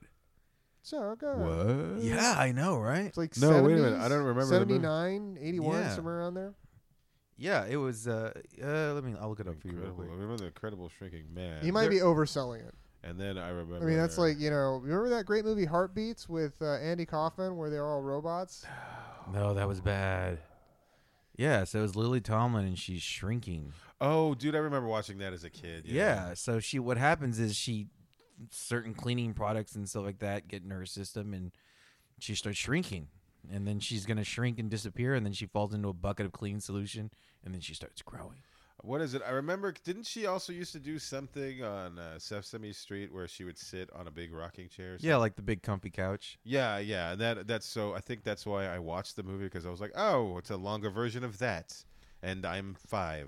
Speaker 1: So good.
Speaker 2: What?
Speaker 3: Yeah, I know, right?
Speaker 1: It's like
Speaker 2: No, wait a
Speaker 1: seventies,
Speaker 2: minute. I don't remember the movie.
Speaker 1: seventy-nine, eighty-one,
Speaker 3: Yeah.
Speaker 1: somewhere around there.
Speaker 3: Yeah, it was. Uh, uh, let me. I'll look it up for you real
Speaker 2: Incredible.
Speaker 3: quick.
Speaker 2: I remember the Incredible Shrinking Man.
Speaker 1: He might be overselling it.
Speaker 2: And then I remember.
Speaker 1: I mean, that's like, you know, remember that great movie Heartbeats with uh, Andy Kaufman where they're all robots?
Speaker 3: No, that was bad. Yeah, so it was Lily Tomlin, and she's shrinking.
Speaker 2: Oh, dude, I remember watching that as a kid.
Speaker 3: Yeah. So she, what happens is she, certain cleaning products and stuff like that get in her system, and she starts shrinking. and then she's gonna shrink and disappear, and then she falls into a bucket of clean solution, and then she starts growing.
Speaker 2: What is it? I remember. Didn't she also used to do something on uh, Sesame Street where she would sit on a big rocking chair? Or something?
Speaker 3: Yeah, like the big comfy couch.
Speaker 2: Yeah, yeah. And that that's so. I think that's why I watched the movie because I was like, oh, it's a longer version of that, and I'm five,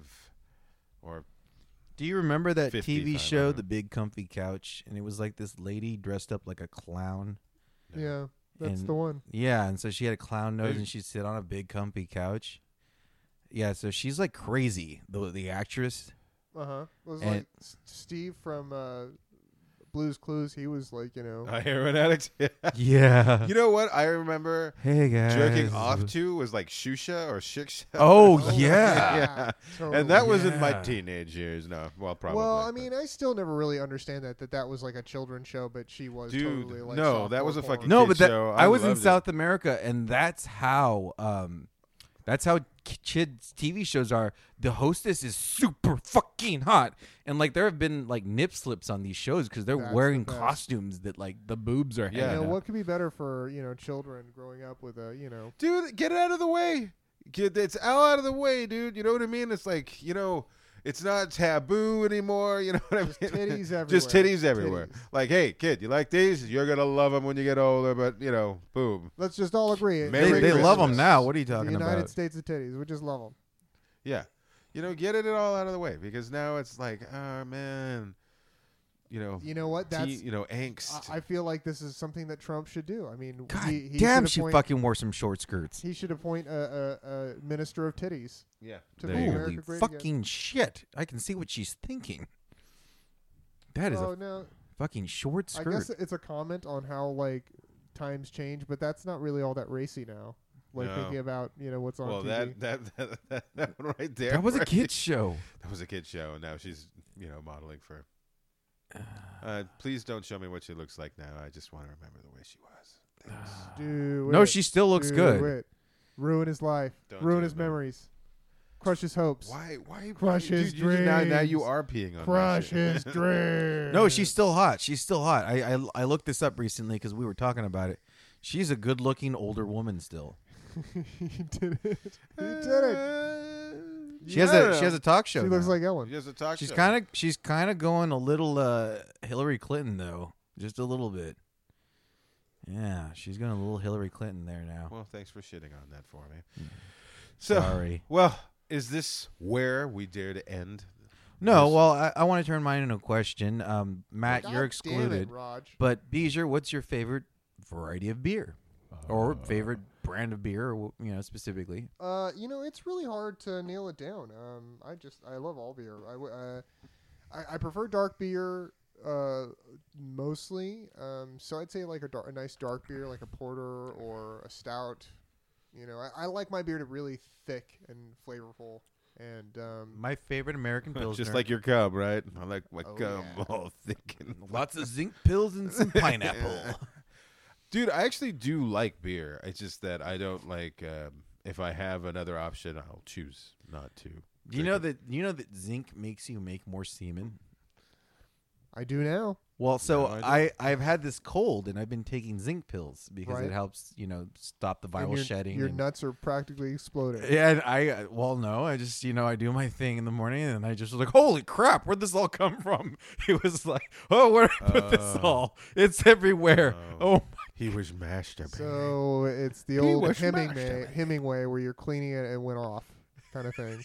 Speaker 2: or
Speaker 3: Do you remember that T V
Speaker 2: fifty-five, I
Speaker 3: show,
Speaker 2: don't know.
Speaker 3: The Big Comfy Couch? And it was like this lady dressed up like a clown.
Speaker 1: Yeah, that's
Speaker 3: And-
Speaker 1: the one.
Speaker 3: Yeah, and so she had a clown nose,
Speaker 2: Hey.
Speaker 3: and she'd sit on a big comfy couch. Yeah, so she's like crazy, the the actress.
Speaker 1: Uh huh. It was
Speaker 3: And-
Speaker 1: like S- Steve from uh, Blue's Clues. He was like, you know,
Speaker 2: a heroin addict.
Speaker 3: Yeah.
Speaker 2: You know what? I remember
Speaker 3: Hey guys.
Speaker 2: jerking off to was like Shusha or Shiksha.
Speaker 3: Oh,
Speaker 1: Oh,
Speaker 3: yeah.
Speaker 2: yeah.
Speaker 1: totally.
Speaker 2: And that was in my
Speaker 3: Yeah.
Speaker 2: teenage years. No, well, probably.
Speaker 1: Well, I
Speaker 2: but-
Speaker 1: mean, I still never really understand that that that was like a children's show, but she was
Speaker 2: Dude,
Speaker 1: totally like
Speaker 2: no, that
Speaker 1: softcore
Speaker 2: was a
Speaker 1: porn.
Speaker 2: fucking
Speaker 3: No,
Speaker 2: kid
Speaker 3: but that,
Speaker 2: show.
Speaker 3: I,
Speaker 2: I
Speaker 3: was in
Speaker 2: loved it.
Speaker 3: South America, and that's how um, that's how k- kids' T V shows are. The hostess is super fucking hot, and like there have been like nip slips on these shows because they're
Speaker 1: That's
Speaker 3: wearing
Speaker 1: the best.
Speaker 3: costumes that like the boobs are
Speaker 2: Yeah.
Speaker 1: You
Speaker 3: hanging
Speaker 1: know
Speaker 3: out.
Speaker 1: what could be better for you know children growing up with a you know
Speaker 2: Dude, get it out of the way. Get it's all out of the way, dude. You know what I mean? It's like, you know, it's not taboo anymore. You know what I mean?
Speaker 1: just titties everywhere.
Speaker 2: Just titties everywhere.
Speaker 1: Titties.
Speaker 2: Like, hey, kid, you like these? You're gonna love them when you get older. But you know, boom.
Speaker 1: Let's just all agree.
Speaker 2: Merry
Speaker 3: They, they love them
Speaker 2: Christmas.
Speaker 3: now. What are you
Speaker 1: The
Speaker 3: talking
Speaker 1: United
Speaker 3: about?
Speaker 1: States of titties. We just love them.
Speaker 2: Yeah, you know, get it all out of the way because now it's like, oh man, you know,
Speaker 1: You know what?
Speaker 2: tea-
Speaker 1: That's.
Speaker 2: you know, angst.
Speaker 1: I I feel like this is something that Trump should do. I mean,
Speaker 3: God
Speaker 1: he, he
Speaker 3: damn,
Speaker 1: should
Speaker 3: she
Speaker 1: appoint,
Speaker 3: fucking wore some short skirts.
Speaker 1: He should appoint a, a, a minister of titties.
Speaker 2: yeah,
Speaker 1: to
Speaker 2: there
Speaker 1: make
Speaker 2: you go.
Speaker 1: America
Speaker 3: Holy
Speaker 1: great again.
Speaker 3: fucking shit! I can see what she's thinking. That is
Speaker 1: oh
Speaker 3: a
Speaker 1: no,
Speaker 3: fucking short
Speaker 1: I
Speaker 3: skirt.
Speaker 1: guess it's a comment on how like times change, but that's not really all that racy now. Like
Speaker 2: No.
Speaker 1: thinking about you know what's on
Speaker 2: Well,
Speaker 1: T V.
Speaker 2: that, that that that that one right there.
Speaker 3: That was a
Speaker 2: right?
Speaker 3: kid's show.
Speaker 2: That was a kid show, and now she's you know modeling for. Uh, please don't show me what she looks like now. I just want to remember the way she was. Thanks.
Speaker 1: Do
Speaker 3: No,
Speaker 1: it.
Speaker 3: she still looks
Speaker 1: Do
Speaker 3: good.
Speaker 1: it. Ruin his life.
Speaker 2: Don't
Speaker 1: Ruin
Speaker 2: do
Speaker 1: his
Speaker 2: it, man.
Speaker 1: memories. Crush his hopes.
Speaker 2: Why? Why?
Speaker 1: Crush
Speaker 2: why,
Speaker 1: his
Speaker 2: dude, you- Now, now you
Speaker 1: dreams.
Speaker 2: are peeing on
Speaker 1: Crush
Speaker 2: my shit.
Speaker 1: his dreams.
Speaker 3: No, she's still hot. She's still hot. I I, I looked this up recently because we were talking about it. She's a good-looking older woman still.
Speaker 1: he did it. He did it.
Speaker 3: She has
Speaker 2: Yeah.
Speaker 3: a she has a talk show.
Speaker 1: She looks
Speaker 3: now.
Speaker 1: like Ellen.
Speaker 2: She has a talk
Speaker 3: she's
Speaker 2: show.
Speaker 3: kind of she's kind of going a little uh, Hillary Clinton though, just a little bit. Yeah, she's going a little Hillary Clinton there now.
Speaker 2: Well, thanks for shitting on that for me. So,
Speaker 3: Sorry.
Speaker 2: well, is this where we dare to end?
Speaker 3: No,
Speaker 2: this?
Speaker 3: well, I, I want to turn mine into a question. Um, Matt,
Speaker 1: God
Speaker 3: you're
Speaker 1: damn
Speaker 3: excluded.
Speaker 1: it, Raj.
Speaker 3: But Beezer, what's your favorite variety of beer, or
Speaker 2: Uh,
Speaker 3: favorite brand of beer, or, you know, specifically?
Speaker 1: Uh, you know, it's really hard to nail it down. Um, I just I love all beer. I w- uh, I, I prefer dark beer. Uh, mostly. Um, so I'd say like a, dar- a nice dark beer, like a porter or a stout. You know, I, I like my beer to really thick and flavorful. And um,
Speaker 3: My favorite American Pilsner.
Speaker 2: Just like your cub, right? I like my
Speaker 1: Oh,
Speaker 2: cum
Speaker 1: yeah.
Speaker 2: all thick and
Speaker 3: lots of zinc pills and some pineapple.
Speaker 2: Dude, I actually do like beer. It's just that I don't like. Um, if I have another option, I'll choose not to.
Speaker 3: Do you know
Speaker 2: drink
Speaker 3: that you know that zinc makes you make more semen?
Speaker 1: I do now.
Speaker 3: Well, so
Speaker 2: No, I
Speaker 3: I, I've had this cold and I've been taking zinc pills because
Speaker 1: Right.
Speaker 3: it helps, you know, stop the
Speaker 1: And
Speaker 3: viral
Speaker 1: your,
Speaker 3: shedding.
Speaker 1: Your
Speaker 3: and-
Speaker 1: nuts are practically exploding.
Speaker 3: Yeah, and I uh, well, no, I just you know I do my thing in the morning, and I just was like, holy crap, where'd this all come from? It was like, oh, where did I put this
Speaker 2: Uh,
Speaker 3: all? It's everywhere.
Speaker 2: oh.
Speaker 3: Oh,
Speaker 2: He was masturbating.
Speaker 1: So it's the
Speaker 2: He
Speaker 1: old
Speaker 2: was
Speaker 1: Hemingway,
Speaker 2: masturbating.
Speaker 1: Hemingway where you're cleaning it and went off kind of thing.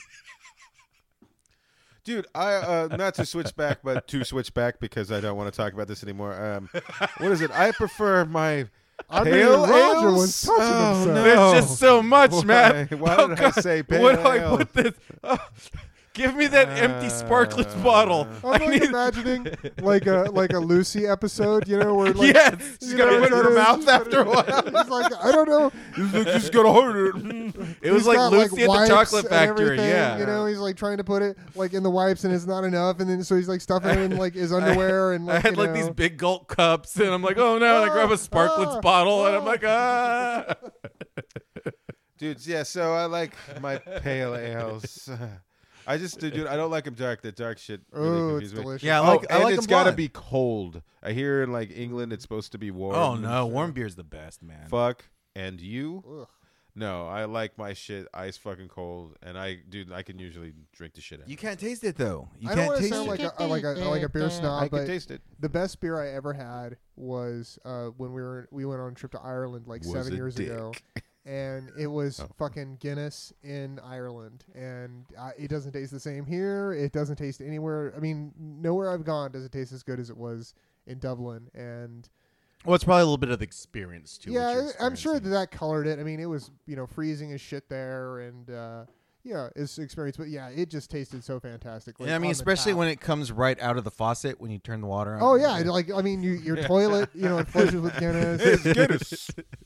Speaker 2: Dude, I uh, not to switch back, but to switch back because I don't want to talk about this anymore. Um, what is it? I prefer my
Speaker 1: I mean,
Speaker 2: pale
Speaker 1: Roger
Speaker 2: ales?
Speaker 1: was touching
Speaker 2: Oh,
Speaker 1: himself.
Speaker 2: no.
Speaker 3: there's just so much,
Speaker 2: Why-
Speaker 3: man.
Speaker 2: why
Speaker 3: Oh,
Speaker 2: did I
Speaker 3: God.
Speaker 2: say
Speaker 3: Where do I
Speaker 2: pale
Speaker 3: put this? Oh, give me that empty sparklets
Speaker 2: Uh,
Speaker 3: bottle.
Speaker 1: I'm
Speaker 3: I
Speaker 1: like
Speaker 3: need-
Speaker 1: imagining like a like a Lucy episode, you know, where like
Speaker 3: yes, she's
Speaker 1: you
Speaker 3: gonna
Speaker 1: know,
Speaker 3: put it in her
Speaker 1: he's
Speaker 3: mouth
Speaker 1: gotta-
Speaker 3: after a while.
Speaker 1: He's like, I don't know.
Speaker 2: He's like, he's gonna hold it.
Speaker 3: It was
Speaker 1: He's
Speaker 3: like
Speaker 1: got,
Speaker 3: Lucy at
Speaker 1: wipes
Speaker 3: the chocolate
Speaker 1: and
Speaker 3: factory.
Speaker 1: everything,
Speaker 3: Yeah,
Speaker 1: you know, he's like trying to put it like in the wipes, and it's not enough, and then so he's like stuffing it in like his underwear, and
Speaker 3: I
Speaker 1: like,
Speaker 3: had
Speaker 1: you
Speaker 3: like
Speaker 1: know.
Speaker 3: these big gulp cups, and I'm like, oh no! And I grab a sparklets
Speaker 1: Ah,
Speaker 3: bottle, and I'm
Speaker 1: ah.
Speaker 3: like, ah.
Speaker 2: Dude, yeah, so I like my pale ales. I just, dude, I don't like them dark. The dark shit really
Speaker 1: Oh,
Speaker 2: confuses
Speaker 1: it's
Speaker 2: me.
Speaker 1: delicious.
Speaker 3: Yeah, I
Speaker 2: Oh,
Speaker 3: like I
Speaker 2: and
Speaker 3: like
Speaker 2: it's
Speaker 3: them
Speaker 2: gotta
Speaker 3: blonde.
Speaker 2: be cold. I hear in like England it's supposed to be warm.
Speaker 3: Oh
Speaker 2: and
Speaker 3: no,
Speaker 2: shit.
Speaker 3: warm beer's the best, man.
Speaker 2: Fuck And you?
Speaker 1: Ugh.
Speaker 2: No, I like my shit ice fucking cold, and I, dude, I can usually drink the shit out.
Speaker 3: You can't taste it though. You
Speaker 1: I don't
Speaker 3: can't
Speaker 1: want to
Speaker 3: taste
Speaker 1: sound
Speaker 3: it.
Speaker 1: like a, like a like a beer snob,
Speaker 2: I can
Speaker 1: but
Speaker 2: taste it.
Speaker 1: the best beer I ever had was uh, when we were we went on a trip to Ireland like
Speaker 2: Was
Speaker 1: seven
Speaker 2: a
Speaker 1: years
Speaker 2: dick.
Speaker 1: ago, and it was
Speaker 2: Oh.
Speaker 1: fucking Guinness in Ireland, and I, it doesn't taste the same here. It doesn't taste anywhere. I mean, nowhere I've gone does it taste as good as it was in Dublin, and
Speaker 3: Well, it's probably a little bit of experience too.
Speaker 1: yeah,
Speaker 3: what you're
Speaker 1: I'm sure that
Speaker 3: experiencing.
Speaker 1: that colored it. I mean, it was you know freezing as shit there, and uh, yeah, it's experience. But yeah, it just tasted so fantastic. Like,
Speaker 3: Yeah, I mean,
Speaker 1: on the
Speaker 3: especially
Speaker 1: tap.
Speaker 3: when it comes right out of the faucet when you turn the water on.
Speaker 1: Oh yeah, like I mean, you, your toilet, you know, it flushes with Guinness.
Speaker 2: Guinness.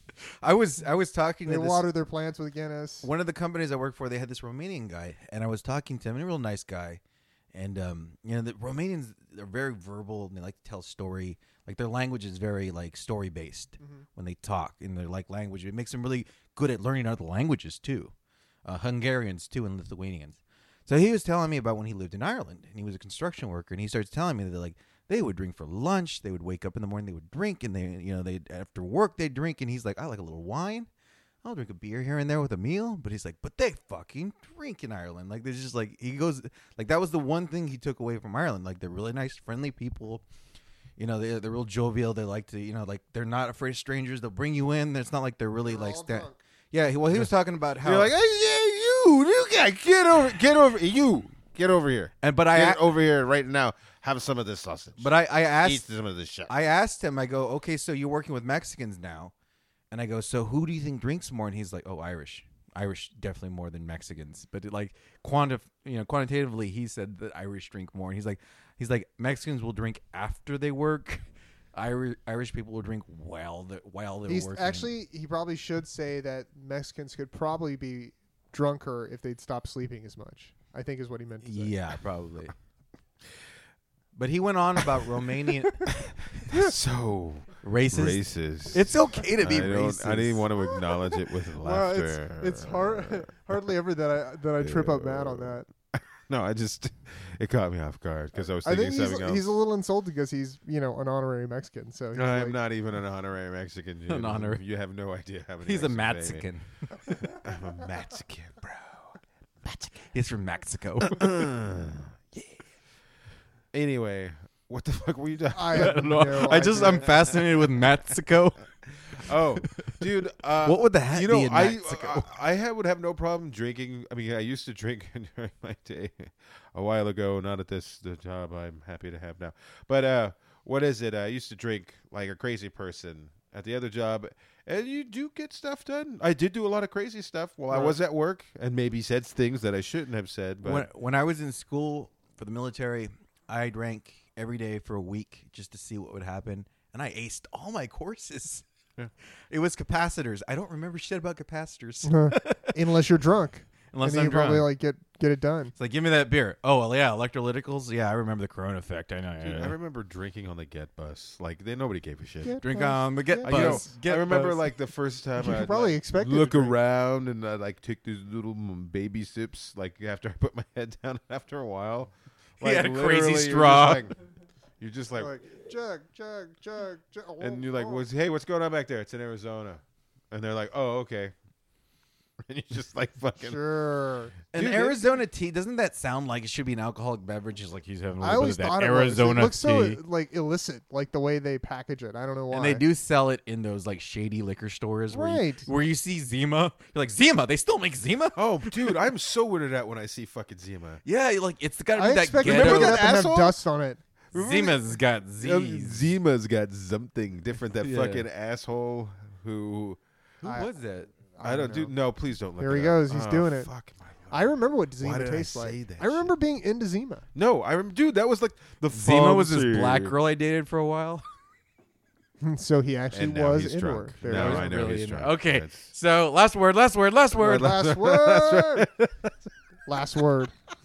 Speaker 3: I was I was talking
Speaker 1: They
Speaker 3: to this,
Speaker 1: water their plants with Guinness.
Speaker 3: one of the companies I work for. They had this Romanian guy, and I was talking to him, and a real nice guy. And um, you know, the Romanians are very verbal, and they like to tell a story. Like their language is very like story based when they talk in their like language. It makes them really good at learning other languages too, uh, Hungarians too, and Lithuanians. So he was telling me about when he lived in Ireland, and he was a construction worker, and he starts telling me that like they would drink for lunch, they would wake up in the morning, they would drink, and they you know they after work they drink, and he's like, I like a little wine. I'll drink a beer here and there with a meal, but he's like, but they fucking drink in Ireland. Like there's just like he goes like that was the one thing he took away from Ireland. Like they're really nice, friendly people. You know, they're they're real jovial. They like to, you know, like they're not afraid of strangers. They'll bring you in. It's not like they're really
Speaker 1: They're
Speaker 3: like
Speaker 1: all
Speaker 3: sta-
Speaker 1: drunk.
Speaker 3: Yeah, he, well, he was talking about how
Speaker 2: You're like, hey, yeah, you, you guy, get over, get over, you, get over here,
Speaker 3: and but I
Speaker 2: get
Speaker 3: a-
Speaker 2: over here right now. Have some of this sausage.
Speaker 3: but I I
Speaker 2: eat
Speaker 3: asked
Speaker 2: some of this shit.
Speaker 3: I asked him. I go, okay, so you're working with Mexicans now, and I go, so who do you think drinks more? And he's like, oh, Irish. Irish definitely more than Mexicans, but it, like quantif- you know, quantitatively, he said that Irish drink more. And he's like, he's like Mexicans will drink after they work. Irish Irish people will drink while they while they're
Speaker 1: He's
Speaker 3: working.
Speaker 1: actually he probably should say that Mexicans could probably be drunker if they'd stop sleeping as much. I think is what he meant to say.
Speaker 3: yeah, probably. But he went on about Romanian
Speaker 2: so
Speaker 3: racist.
Speaker 2: racist.
Speaker 3: It's okay to be
Speaker 2: I don't-
Speaker 3: racist.
Speaker 2: I didn't want to acknowledge it with
Speaker 1: Well,
Speaker 2: laughter.
Speaker 1: it's it's hard, hardly ever that I that I trip up Matt on that.
Speaker 2: No, I just it caught me off guard because I was
Speaker 1: I
Speaker 2: thinking
Speaker 1: think he's,
Speaker 2: something else.
Speaker 1: he's a little insulted because he's you know an honorary Mexican. So he's
Speaker 2: I'm
Speaker 1: like,
Speaker 2: not even an honorary Mexican. Jim.
Speaker 3: An honorary-
Speaker 2: You have no idea how many.
Speaker 3: He's a
Speaker 2: Mexican
Speaker 3: Mexican.
Speaker 2: baby. I'm a Mexican, bro.
Speaker 3: He's from Mexico.
Speaker 2: yeah. Anyway, what the fuck were you talking?
Speaker 1: I have
Speaker 3: don't know.
Speaker 1: no
Speaker 3: I just
Speaker 1: idea.
Speaker 3: I'm fascinated with Mexico.
Speaker 2: Oh, dude. Uh,
Speaker 3: What would the hat
Speaker 2: you know,
Speaker 3: be in
Speaker 2: I,
Speaker 3: Mexico?
Speaker 2: I I had, would have no problem drinking. I mean, I used to drink during my day a while ago. Not at this the job I'm happy to have now. But uh, what is it? I used to drink like a crazy person at the other job, and you do get stuff done. I did do a lot of crazy stuff while I
Speaker 1: Right.
Speaker 2: was at work, and maybe said things that I shouldn't have said. But
Speaker 3: when when I was in school for the military, I drank every day for a week just to see what would happen, and I aced all my courses.
Speaker 2: Yeah.
Speaker 3: It was capacitors. I don't remember shit about capacitors.
Speaker 1: unless you're drunk.
Speaker 3: Unless
Speaker 1: and then
Speaker 3: I'm
Speaker 1: you probably
Speaker 3: drunk.
Speaker 1: like get get it done.
Speaker 3: It's like, give me that beer. Oh, well, yeah, electrolyticals. Yeah, I remember the Corona effect. I know.
Speaker 2: Dude,
Speaker 3: yeah.
Speaker 2: I remember drinking on the Get Bus. Like they nobody gave a shit.
Speaker 1: Get
Speaker 3: Drink
Speaker 1: buzzed,
Speaker 3: on the Get
Speaker 2: I,
Speaker 3: Buzz.
Speaker 2: you know,
Speaker 3: Get
Speaker 2: I remember
Speaker 3: Buzz.
Speaker 2: like the first time
Speaker 1: You
Speaker 2: I
Speaker 1: probably expected to
Speaker 2: look
Speaker 1: drink.
Speaker 2: around and I like take these little mm, baby sips like after I put my head down. After a while,
Speaker 3: He
Speaker 2: like,
Speaker 3: had a crazy
Speaker 2: literally, you're just
Speaker 3: straw.
Speaker 2: like- You're just like,
Speaker 1: Like jug, jug, jug, jug. oh,
Speaker 2: and you're like,
Speaker 1: oh.
Speaker 2: "What's hey? What's going on back there? It's in Arizona," and they're like, "Oh, okay." And you're just like fucking.
Speaker 1: Sure.
Speaker 3: An
Speaker 2: Dude,
Speaker 3: Arizona tea, doesn't that sound like it should be an alcoholic beverage? It's like he's having a
Speaker 1: I
Speaker 3: little
Speaker 1: always
Speaker 3: bit of
Speaker 1: thought
Speaker 3: that
Speaker 1: it was.
Speaker 3: Arizona
Speaker 1: It looks so
Speaker 3: tea.
Speaker 1: like illicit, like the way they package it. I don't know why.
Speaker 3: And they do sell it in those like shady liquor stores where,
Speaker 1: Right.
Speaker 3: you, where you see Zima. You're like, Zima? They still make Zima?
Speaker 2: Oh, dude, I'm so weirded out when I see fucking Zima.
Speaker 3: Yeah, you're like it's got to
Speaker 1: I
Speaker 3: be that
Speaker 1: expect it to
Speaker 3: ghetto.
Speaker 2: Remember
Speaker 1: get
Speaker 2: that
Speaker 1: up and
Speaker 2: asshole?
Speaker 1: have dust on it.
Speaker 3: Zima's got Z's.
Speaker 2: Um, Zima's got something different. That
Speaker 3: Yeah.
Speaker 2: fucking asshole who
Speaker 3: Who
Speaker 1: I-
Speaker 3: was that?
Speaker 2: I, don't do.
Speaker 1: know.
Speaker 2: No, please don't. Look
Speaker 1: Here
Speaker 2: it
Speaker 1: he
Speaker 2: up.
Speaker 1: goes. He's
Speaker 2: Oh,
Speaker 1: doing it.
Speaker 2: Fuck my life.
Speaker 1: I remember what Zima
Speaker 2: did I
Speaker 1: tastes
Speaker 2: say
Speaker 1: like.
Speaker 2: that
Speaker 1: I remember being into Zima.
Speaker 2: No, I remember, dude. That was like the
Speaker 3: Zima was this
Speaker 2: fancy-
Speaker 3: black girl I dated for a while.
Speaker 1: So he actually
Speaker 2: And now
Speaker 1: was
Speaker 2: he's
Speaker 1: into
Speaker 2: drunk.
Speaker 1: her. There
Speaker 2: Now
Speaker 1: it is.
Speaker 2: I know
Speaker 3: Really
Speaker 2: he's
Speaker 3: into-
Speaker 2: drunk.
Speaker 3: Okay,
Speaker 2: That's-
Speaker 3: so last word, last word, last word.
Speaker 2: Last
Speaker 1: Last word. Last word.